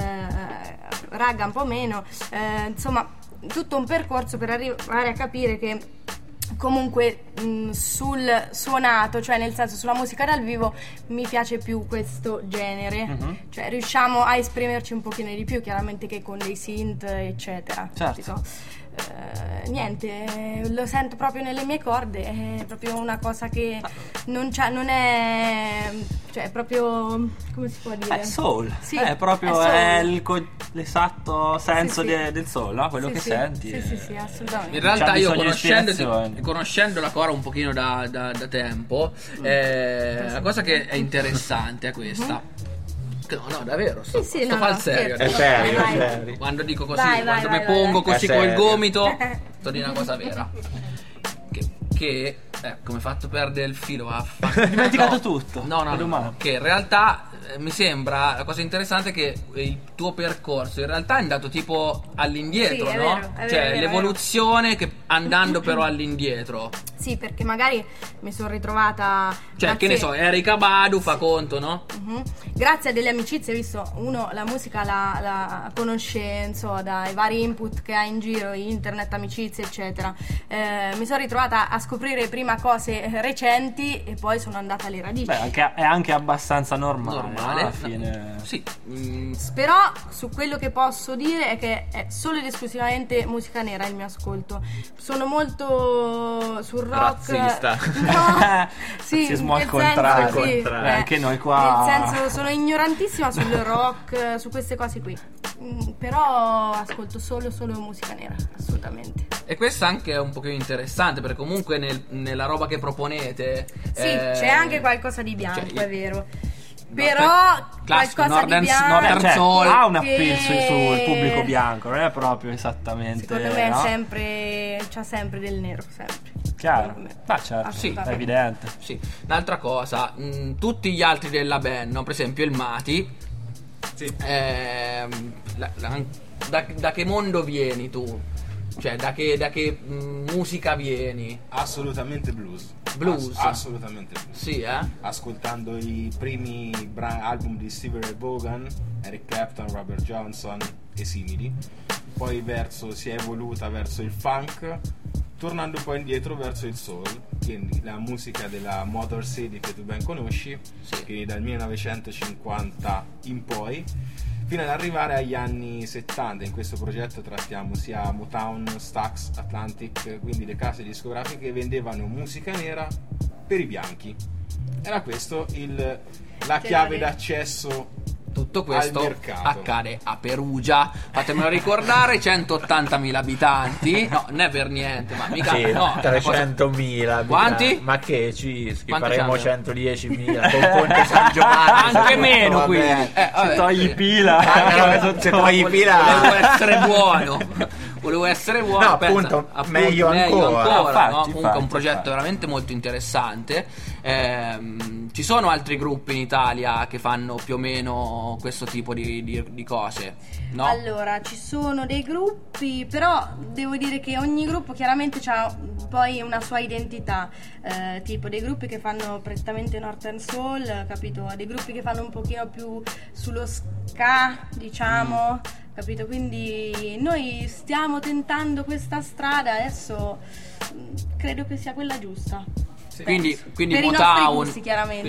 ragga un po' meno, insomma tutto un percorso per arrivare a capire che comunque sul suonato, cioè nel senso sulla musica dal vivo, mi piace più questo genere, cioè riusciamo a esprimerci un pochino di più, chiaramente, che con dei synth eccetera. Certo. Niente, lo sento proprio nelle mie corde, è proprio una cosa che non è, cioè è proprio, come si può dire? È soul, sì, è proprio è soul. L'esatto senso Sì, sì. del soul, no? Quello Sì, che sì, senti. sì, assolutamente. In realtà io conoscendo conoscendo la Cora un pochino da tempo, la cosa che è interessante è questa. No, davvero, sto no, al serio. È serio, è serio. Quando dico così, Vai, quando vai, mi vai, pongo vai. così È col serio. gomito, sto di una cosa vera. Che come hai fatto perdere il filo, Ho dimenticato tutto. No, che in realtà mi sembra la cosa interessante che il tuo percorso in realtà è andato tipo all'indietro, Sì, è no? vero, è Cioè vero, è l'evoluzione che andando però all'indietro. Sì, perché magari mi sono ritrovata. Cioè, che ne so, Erika Badu fa conto, no? Grazie a delle amicizie, visto uno la musica la conosce, insomma, dai vari input che ha in giro, internet, amicizie, eccetera. Mi sono ritrovata a scoprire prima cose recenti e poi sono andata alle radici. Beh, è anche abbastanza normale. Alla fine. Sì. Però su quello che posso dire è che è solo ed esclusivamente musica nera il mio ascolto. Sono molto sul rock. Razzista. No, sì, Razzismo al nel contrario. senso, sì, Anche noi qua. nel senso sono ignorantissima sul rock, su queste cose qui. Però ascolto solo musica nera, assolutamente. E questo anche è un pochino interessante, perché comunque nella roba che proponete Sì, c'è anche qualcosa di bianco, cioè, è vero. Però classico, qualcosa di bianco Northern Soul ha un che- appeal sul pubblico bianco, non è proprio esattamente. Secondo me è no? sempre, c'ha sempre del nero, sempre. Chiaro. Secondo me. Ma certo, Sì. è evidente. Sì. Un'altra cosa, tutti gli altri della band, no? Per esempio il Mati. Sì. Da che mondo vieni tu? Cioè, da che musica vieni? Assolutamente blues. Blues? Assolutamente blues. Sì, Ascoltando i primi album di Stevie Ray Vaughan, Eric Clapton, Robert Johnson e simili. Poi si è evoluta verso il funk, tornando poi indietro verso il soul, quindi la musica della Motor City che tu ben conosci, che dal 1950 in poi, fino ad arrivare agli anni 70. In questo progetto trattiamo sia Motown, Stax, Atlantic, quindi le case discografiche che vendevano musica nera per i bianchi. Era questo la chiave d'accesso. Tutto questo al mercato. accade a Perugia, fatemelo ricordare, 180.000 abitanti. No, non è per niente, ma mica Sì, no, 300.000. Quanti? Ma che Cischi? Quanti Faremo c'hanno? 110.000 con Ponte San Giovanni. Anche meno, vabbè. quindi. Se togli pila. Se togli pila devo essere buono. volevo essere buono. No, pensa, appunto, meglio ancora. no? Infatti, Comunque è un progetto veramente molto interessante. Ci sono altri gruppi in Italia che fanno più o meno questo tipo di cose, no? Allora, ci sono dei gruppi, però devo dire che ogni gruppo chiaramente ha poi una sua identità, tipo dei gruppi che fanno prettamente Northern Soul, capito? Dei gruppi che fanno un pochino più sullo ska, diciamo, capito? Quindi noi stiamo tentando questa strada, adesso credo che sia quella giusta. Quindi per i nostri Motown, gusti, chiaramente.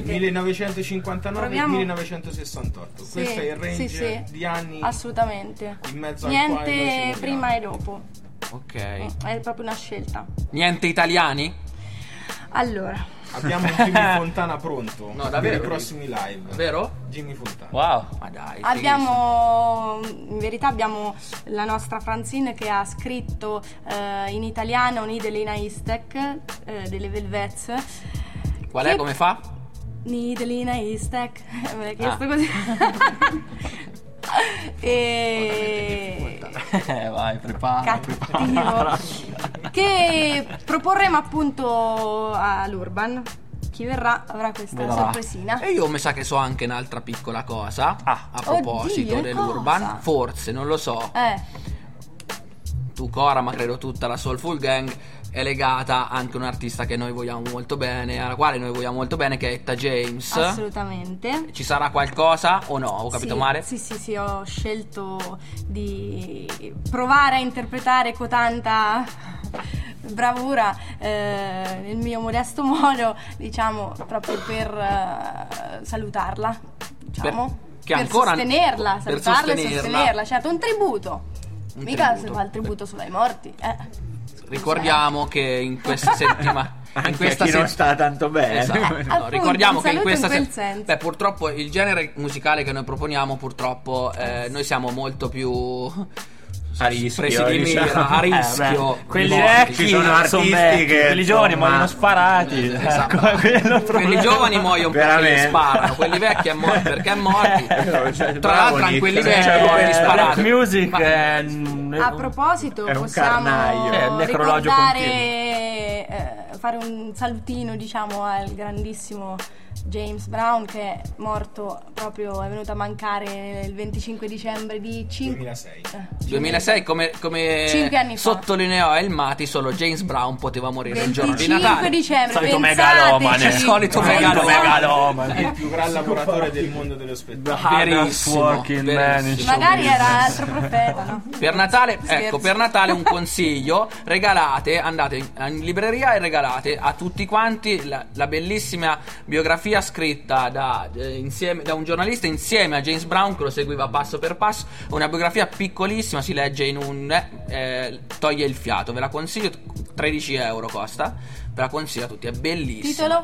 1959-1968. Sì, Questo è il range sì. di anni. Assolutamente. In mezzo al quale noi ci Niente muoviamo. prima e dopo. Ok. È proprio una scelta. Niente italiani? Allora, Abbiamo un Jimmy Fontana pronto. No, davvero? Per i prossimi live. Vero? Jimmy Fontana. Wow. Ma dai. in verità abbiamo la nostra Francine che ha scritto in italiano Nidelina Istek delle Velvets. Qual è? Come fa? Nidelina Istek. Me l'hai chiesto Ah. così. E Vai, prepara. cattivo che proporremo appunto all'Urban. Chi verrà avrà questa Verrà. sorpresina. E io mi sa che so anche un'altra piccola cosa. A proposito Oddio, dell'Urban. cosa? Forse, non lo so. Tu Cora, ma credo tutta la Soulful Gang è legata anche a un artista che noi vogliamo molto bene, alla quale noi vogliamo molto bene, che è Etta James. Assolutamente. Ci sarà qualcosa o no? Ho capito Sì, male? Sì, ho scelto di provare a interpretare con tanta bravura nel mio modesto modo, diciamo, proprio per salutarla, diciamo, che per ancora- sostenerla, per salutarla e sostenerla. sostenerla, certo, un tributo. Mica si fa il tributo solo ai morti. Ricordiamo che in questa settimana Anche a chi non sta tanto bene. Esatto. No, Appunto, ricordiamo un che in saluto questa in quel senso. beh, purtroppo il genere musicale che noi proponiamo, purtroppo noi siamo molto più A rischio, presi di mira, diciamo. a rischio. Quelli morti. vecchi Ci sono artisti vecchi, che, quelli giovani insomma, muoiono sparati. Esatto. Ecco, quello è il Quelli problema. giovani muoiono perché li Veramente. sparano, quelli vecchi è morti perché è morti. Tra l'altro anche quelli vecchi Cioè, muoiono Black sparati. Music è A proposito, È un possiamo carnaio. È il necrologio ricordare, fare un salutino, diciamo, al grandissimo James Brown, che è morto proprio, è venuto a mancare il 25 dicembre di 2006. 2006, come 5 anni fa. sottolineò El Mati, solo James Brown poteva morire il giorno di 25 Natale. dicembre, Solito pensateci. megalomane. Solito megalomane. Il più gran lavoratore del mondo dello spettacolo. Verissimo, Working man in verissimo. Magari era altro profeta, no? Per Natale, Scherzo. ecco, per Natale un consiglio: regalate, andate in libreria e regalate a tutti quanti la bellissima biografia scritta da un giornalista insieme a James Brown, che lo seguiva passo per passo. Una biografia piccolissima, si legge in toglie il fiato. Ve la consiglio, 13 euro costa. Ve la consiglio a tutti, è bellissima. Titolo?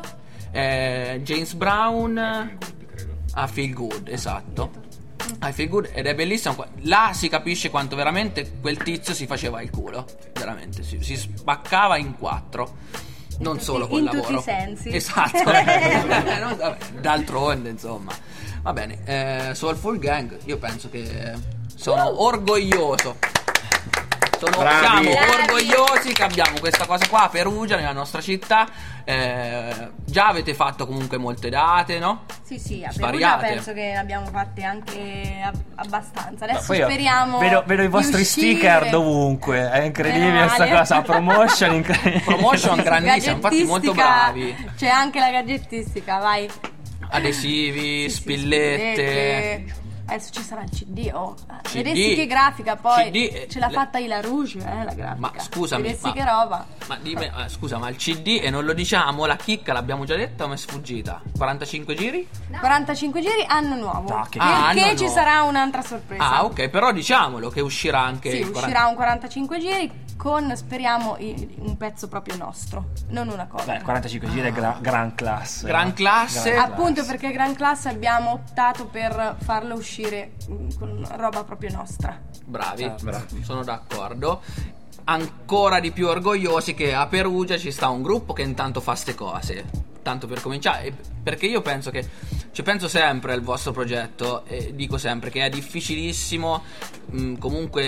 James Brown a Feel Good, esatto. I Feel Good, ed è bellissimo. Là si capisce quanto veramente quel tizio si faceva il culo. Veramente, si spaccava in quattro. Non solo col in lavoro. tutti i sensi. Esatto. Vabbè, d'altronde, insomma. Va bene, Soulful Gang, io penso che sono orgoglioso. Bravi. Siamo Bravi. orgogliosi che abbiamo questa cosa qua a Perugia, nella nostra città. Già avete fatto comunque molte date, no? Sì, a Perugia Svariate. penso che ne abbiamo fatte anche abbastanza. Adesso Poi io speriamo vedo i vostri di sticker uscire. dovunque. È incredibile Meno questa male. cosa. Promotion incredibile. Promotion grandissima, infatti molto Gadgettistica. bravi. C'è anche la gadgettistica, vai. Adesivi, Sì, spillette. Adesso ci sarà il CD. CD. Vedessi che grafica, poi CD, ce l'ha fatta Ila Rouge, la grafica. Ma scusami, Vedessi che roba. ma dimmi, scusa, ma il CD, e non lo diciamo, la chicca l'abbiamo già detta o mi è sfuggita? 45 giri? 45 giri, anno nuovo. No, che- Perché anno ci nuovo. sarà un'altra sorpresa. Ah, ok, però diciamolo che uscirà anche Sì, il 40 uscirà un 45 giri con, speriamo, un pezzo proprio nostro, non una cosa. Beh, 45 giri è gran classe. Gran classe. Appunto perché Gran Classe abbiamo optato per farlo uscire con roba proprio nostra. Bravi, sono d'accordo. Ancora di più orgogliosi che a Perugia ci sta un gruppo che intanto fa ste cose. Tanto per cominciare, perché io penso che ci penso sempre al vostro progetto e dico sempre che è difficilissimo comunque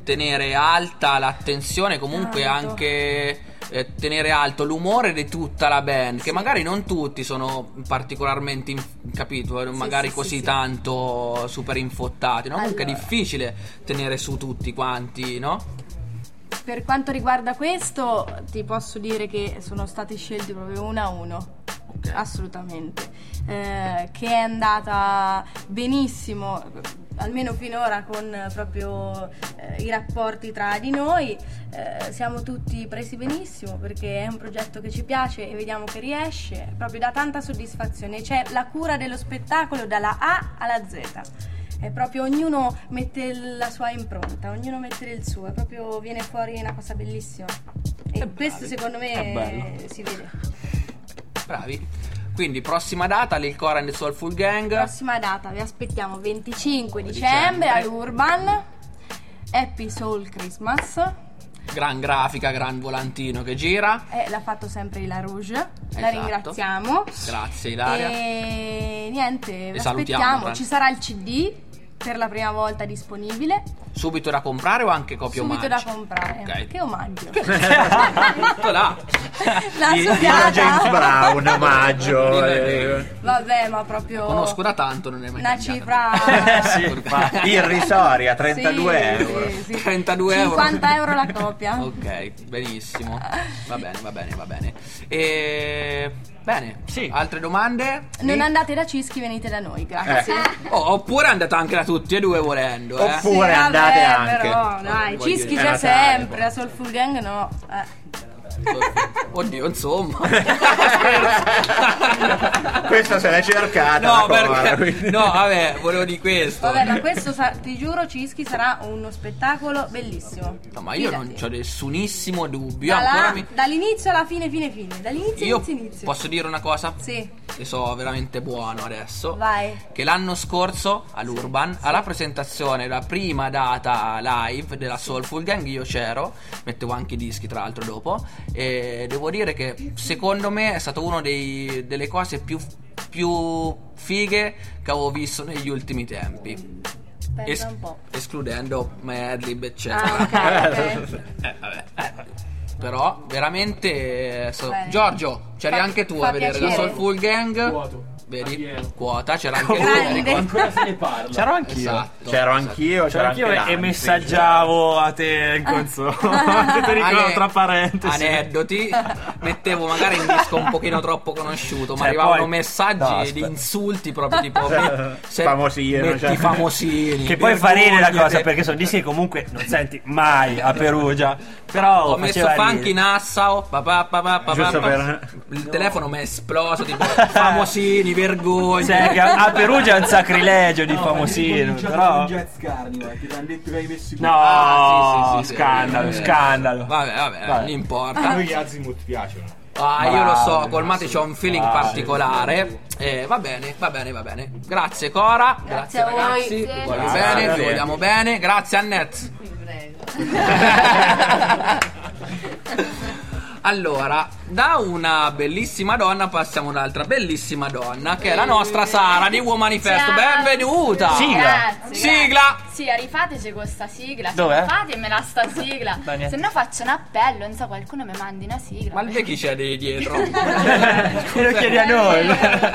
tenere alta l'attenzione, comunque anche tenere alto l'umore di tutta la band, che magari non tutti sono particolarmente capito, magari così tanto super infottati, no? Comunque è difficile tenere su tutti quanti, no? Per quanto riguarda questo, ti posso dire che sono stati scelti proprio 1 a 1. Okay. Assolutamente. Che è andata benissimo, almeno finora, con proprio i rapporti tra di noi. Siamo tutti presi benissimo, perché è un progetto che ci piace e vediamo che riesce, proprio dà tanta soddisfazione. C'è la cura dello spettacolo dalla A alla Z. È proprio ognuno mette la sua impronta, ognuno mette il suo, è proprio, viene fuori una cosa bellissima. E questo secondo me si vede. Bravi. Quindi prossima data, Lil Cora and the Soulful Gang. Prossima data, vi aspettiamo 25 dicembre all'Urban. Happy Soul Christmas. Gran grafica, gran volantino che gira. L'ha fatto sempre Ila Rouge. La Esatto. ringraziamo. Grazie Ilaria. E niente, vi salutiamo, aspettiamo. Ci sarà il CD per la prima volta disponibile. Subito da comprare o anche copia Subito omaggio? da comprare. Ok. Che omaggio. Tutto là. La James Brown, omaggio. Vabbè, ma proprio Conosco da tanto, non è mai una cambiata. cifra Irrisoria, 32 euro. Sì. 32 euro. 50 euro la copia. Ok, benissimo. Va bene. Bene, sì. Altre domande? Non andate da Cischi, venite da noi, grazie. Oppure andate anche da tutti e due volendo. Oppure Sì, andate vabbè, anche. però, dai, Voglio Cischi dire, c'è Natale, sempre, la Soulful Gang no. Oddio, insomma. Questa se l'è cercata. No, la Cora, perché quindi. no, vabbè, volevo di questo. Vabbè, ma questo ti giuro, Cischi sarà uno spettacolo bellissimo. No, ma io non Fidati. c'ho nessunissimo dubbio. Dall'inizio alla fine. Dall'inizio Io inizio. posso dire una cosa? Sì. Che so veramente buono adesso. Vai. Che l'anno scorso all'Urban, alla presentazione, la prima data live della Soulful Gang, io c'ero, mettevo anche i dischi tra l'altro dopo, e devo dire che secondo me è stato uno delle cose più fighe che avevo visto negli ultimi tempi. Pensa un po'. Escludendo Madlib eccetera. Ok. Però veramente Bene. Giorgio, c'eri anche tu fa a vedere la piacere. Soulful Gang. Vuoto. Vedi? Quota, c'era anche Grande. lui. Ancora se ne parla. C'ero anch'io. Esatto. C'ero anch'io e Lanzi. messaggiavo a te in console. Ti ricordo tra parentesi. Aneddoti. Mettevo magari un disco un pochino troppo conosciuto, ma Cioè, arrivavano poi- messaggi No, di aspetta. insulti proprio tipo Famosino, metti cioè. famosini. Che poi fa ridere la cosa, vergognati. perché sono dischi che comunque non senti mai a Perugia. Però Ho messo faceva Funky ridere. Nassau. Giusto per- Il telefono mi è esploso. Tipo famosini, vergogna. Cioè, che a Perugia è un sacrilegio di famosino. Però. Jazz Carnival, che ti hanno detto che hai messo No, Ah, sì, scandalo, scandalo. Vabbè, non importa. A noi gli Azimuth piacciono. Io lo so, Bravi, col Mate c'ho un feeling particolare. Va bene. Grazie Cora. Grazie a voi. ragazzi. Grazie. Voglio Grazie. bene, vi vogliamo bene. Grazie Annette. Allora, da una bellissima donna passiamo ad un'altra bellissima donna, che è la nostra Sara di Woman Manifesto. Ciao. Benvenuta. Sigla. Sigla. Sì, rifateci questa sigla. Dov'è? Fatemela sta sigla. Dai, Se no faccio un appello, non so, qualcuno mi mandi una sigla. Ma chi c'è di dietro? Lo chiedi a noi.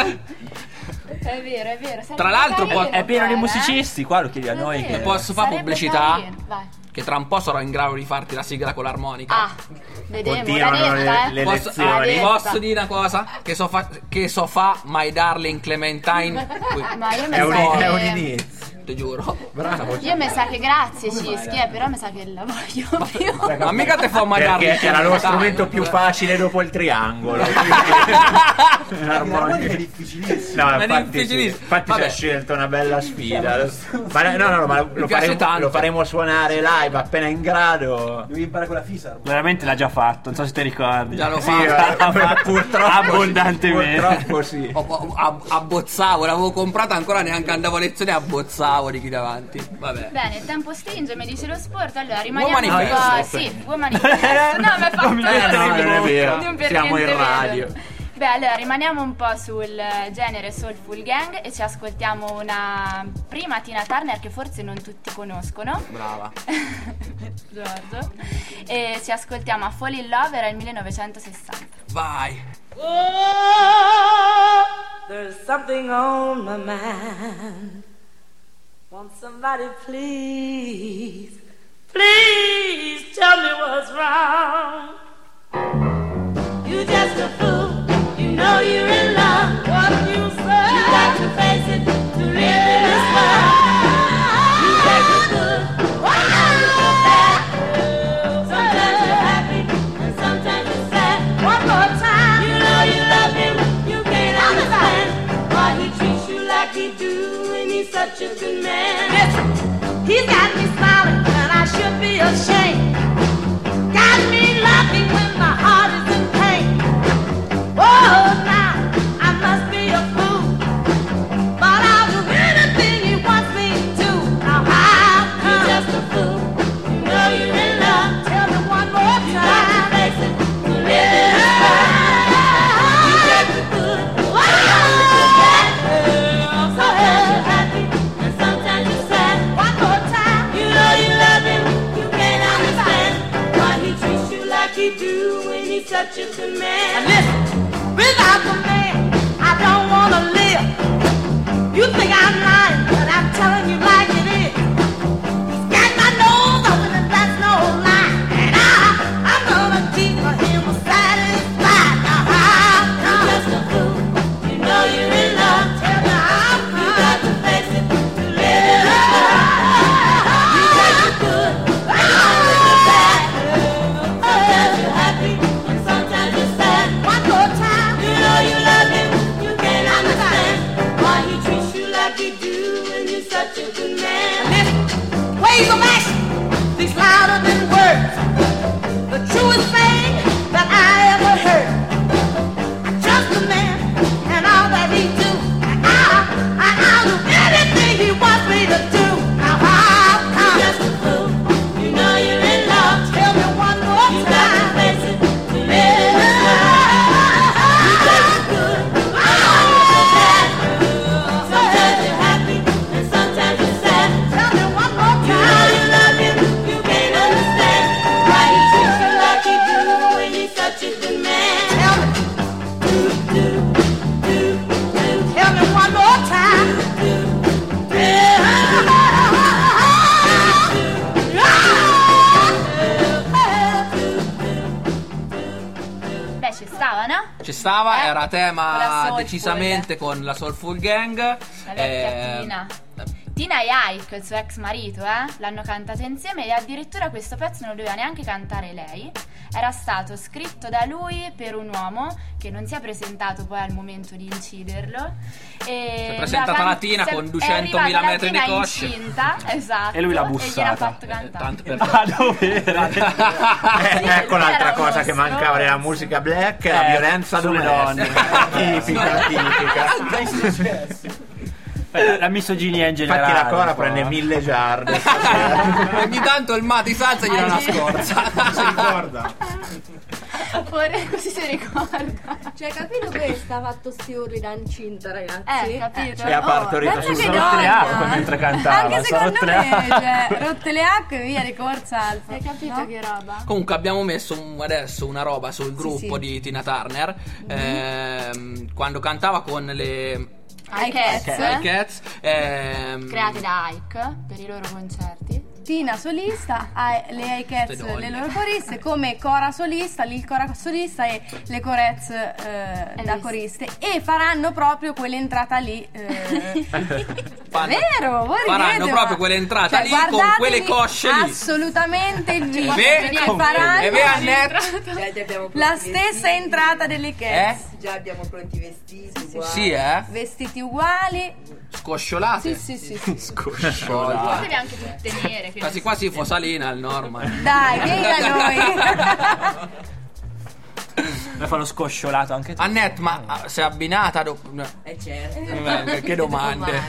È vero, sarebbe Tra l'altro carino, È pieno di guarda, musicisti, qua lo chiedi a È noi. vero. Posso fare Sarebbe pubblicità? carino. Vai. Che tra un po' sarò in grado di farti la sigla con l'armonica. Ah, vedemo, Continuano l'ha detta, le Posso, lezioni. posso dire una cosa? Che so fa My Darling Clementine? Ma io mi È sa un che... inizio. Ti giuro. Bravo. Io mi sa che grazie Cischi, però mi sa che la voglio più. Ma mica te fa My Darling Perché era lo Clementine. strumento più facile dopo il triangolo. L'armonica è difficilissimo. No, Ma è infatti, difficilissimo. infatti ci Vabbè. ha scelto una bella sfida. Ma no, Mi piace tanto. lo faremo suonare live appena in grado. Devi imparare con la FISAR. Veramente l'ha già fatto, non so se ti ricordi. Già lo Sì, fa. purtroppo Abbondantemente. Purtroppo sì. Abbozzavo, l'avevo comprata ancora neanche andavo a lezione, abbozzavo di qui davanti. Vabbè. Bene, il tempo stringe, mi dice lo sport, allora rimaniamo Woman un po'. Manifesto. Sì, Woman Manifesto. No, mi ha fatto Non è vero, non per siamo niente in radio. vero. Beh, allora rimaniamo un po' sul genere Soulful Gang e ci ascoltiamo una prima Tina Turner che forse non tutti conoscono. Brava. Giorgio. E ci ascoltiamo a Fall in Love, era il 1960. Vai. Oh, there's something on my mind. Won't somebody please, please tell me what's wrong? You just a fool, you know you're in love. What you say? You got to face it to live in this world. You take the good, sometimes you feel bad. Sometimes you're happy and sometimes you're sad. One more time, you know you love him, you can't understand why he treats you like he do, and he's such a good man. Listen, he's got me smiling and I should be ashamed. Got me laughing when my heart is in pain. Oh, now I must be a fool, but I'll do anything he wants me to. Now how come? You're just a fool, you know you're in love. Tell me one more time. You got to face it, to live in this world. You take the good, sometimes you're bad. Sometimes you're happy and sometimes you're sad. One more time. You know you love him, you can't understand why he treats you like he do when he's such a good man. And listen, without the man, I don't wanna live. You think I'm lying, but I'm telling you like it is. He's got my nose open and that's no lie. And I'm gonna keep him satisfied. Now how come? You're just a fool, you know you're in love. Tell me how come? You got to face it, to live in this world. You take the good, sometimes you're bad. Sometimes you're happy and sometimes you're sad. One more time, you know you love him, you can't understand why he treats you like he do, and he's such a good man. Listen, ways of action speaks louder than words. The truest thing that I ever heard. I trust the man and all that he do, and I'll do anything he wants me to do. Now how come? You're just a fool, you know you're in love. Tell me one more time. You got to face it, to live in this world. You take the good, sometimes you're bad. Sometimes you're happy and sometimes you're sad. Tell me one more time. You know you love him, you can't understand why he treats you like he do when he's such a good man. Tell me, tell me one more time. Beh, ci stava, no? Ci stava, era Con la tema Soulful. decisamente con la Soulful Gang. La vecchia Tina. Tina e Ike, il suo ex marito, l'hanno cantata insieme e addirittura questo pezzo non doveva neanche cantare lei. Era stato scritto da lui per un uomo che non si è presentato poi al momento di inciderlo. Si è presentata la Tina con 200.000 metri di cosce. Incinta, esatto. E lui l'ha E gliel'ha bussata. fatto cantare. Tanto per Ecco un'altra era cosa uno che mancava nella musica black, la violenza sulle domestica. Tipica. La misoginia in generale. Infatti la Cora un po'. prende 1000 giardi. ogni tanto il Mati salza e gli dà una scorza. Si ricorda? Così si ricorda. Cioè, capito questa ha fatto sti urli da incinta, ragazzi? Capito? E ha partorito pensa su che Sono rotte le donna. acque mentre cantava. Anche sono secondo rotte le me, acque. cioè, rotte le acque, via, ricorsa alfa. Hai capito che roba? Comunque abbiamo messo adesso una roba sul gruppo sì. di Tina Turner quando cantava con le Cats, Cats, create da Ike per i loro concerti. Tina solista, le iCats Tutte donne. le loro coriste, come Cora solista, Lil Cora solista e le Corez da coriste, e faranno proprio quell'entrata lì. Vero, voi faranno ridete, proprio ma- quell'entrata lì con guardatevi quelle cosce lì. Assolutamente il video Ve- che faranno e ve Annette? la stessa entrata delle Cats. Già abbiamo pronti i vestiti uguali. Sì, Vestiti uguali. Scosciolate. Sì. Scosciolate. Potevi anche tutte nere. che Quasi quasi Fosalina al Normal. Dai, vieni da noi. Lo fanno scosciolato anche tu. Annette, ma sei abbinata dopo? Certo. Che domande.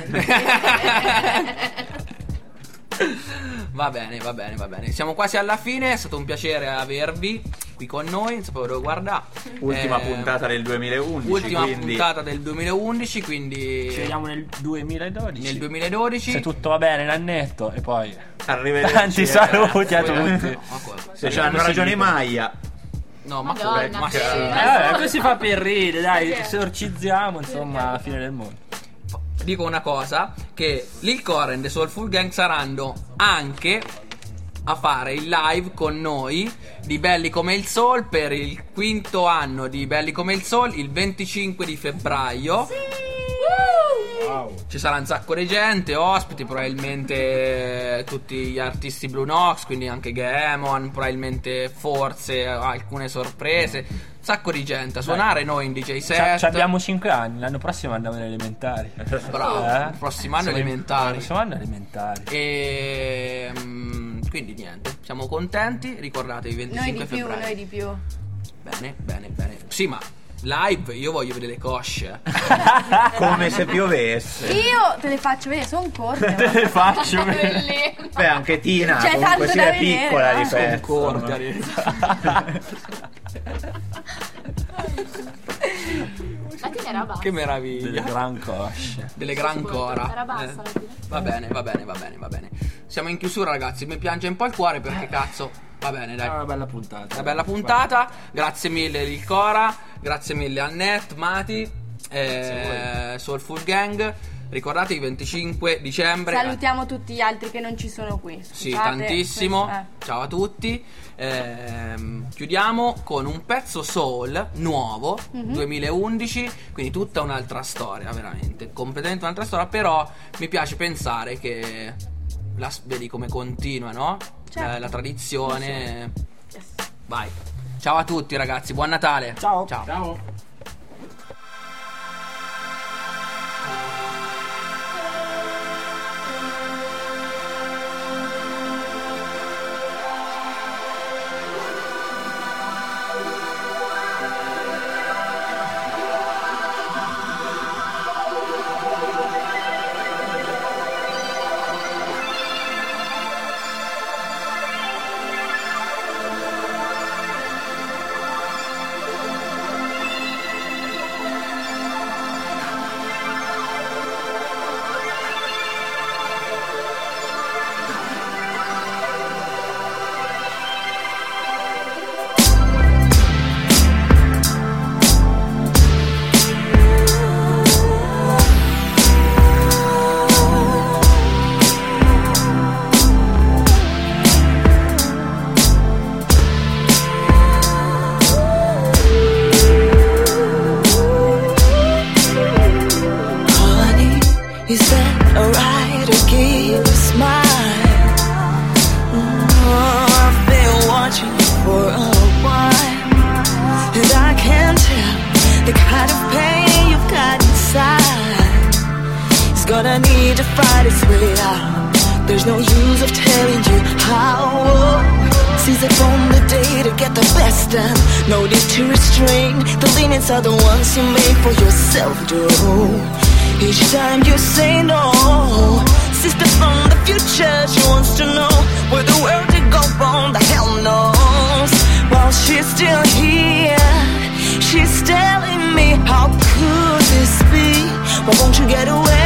Va bene. Siamo quasi alla fine, è stato un piacere avervi. qui con noi, non sapevo dove guardare. Ultima puntata del 2011. Ultima quindi... puntata del 2011, quindi ci vediamo nel 2012. Nel 2012. Se tutto va bene, l'annetto, e poi arrivederci. Tanti saluti a tutti. Se ce l'hanno ragione Maia. No, ma Madonna, sì. Così fa per ridere, dai, esorcizziamo, insomma, alla fine del mondo. Dico una cosa, che Lil Cora e The Soulful Gang saranno anche a fare il live con noi di Belli Come il Soul per il 5° anno di Belli Come il Soul, il 25 di febbraio. Wow. Ci sarà un sacco di gente, ospiti, probabilmente tutti gli artisti Blue Nox, quindi anche Gemon, probabilmente forse alcune sorprese, un sacco di gente a suonare. Noi in DJ set. Abbiamo 5 anni, l'anno prossimo andiamo alle elementari. Bravo, il prossimo anno elementari. Il prossimo anno elementari. E quindi niente, siamo contenti, ricordatevi 25 febbraio. Noi di più. Bene. Sì, ma live io voglio vedere le cosce. Come se piovesse. Io te le faccio vedere, sono corte. Te le faccio vedere. Beh, anche Tina C'è comunque tanto sia da vedere, piccola di Sono pezzo. corte. La Tina era bassa. Che meraviglia. Delle gran cosce. Delle gran cora. Era bassa la Tina. Va bene. Siamo in chiusura, ragazzi. Mi piange un po' il cuore perché cazzo. Va bene, dai. Una bella puntata. Una bella puntata. Grazie mille Lil Cora. Grazie mille Annette, Mati, Soulful Gang. Ricordatevi 25 dicembre. Salutiamo tutti gli altri che non ci sono qui. Sì, Scusate, tantissimo. questo- Ciao a tutti. Chiudiamo con un pezzo soul nuovo, 2011, quindi tutta un'altra storia, veramente, completamente un'altra storia, però mi piace pensare che vedi come continua, no? Certo. La tradizione. Vai. Ciao a tutti ragazzi, buon Natale. Ciao. Ciao. Is that alright to give a smile? I've been watching you for a while, and I can tell the kind of pain you've got inside. It's gonna need to fight its way out. There's no use of telling you how. Seize it from the day to get the best done. No need to restrain. The limits are the ones you made for yourself, though. Each time you say no, sister from the future, she wants to know where the world did go wrong, the hell knows. While she's still here, she's telling me, how could this be? Why won't you get away?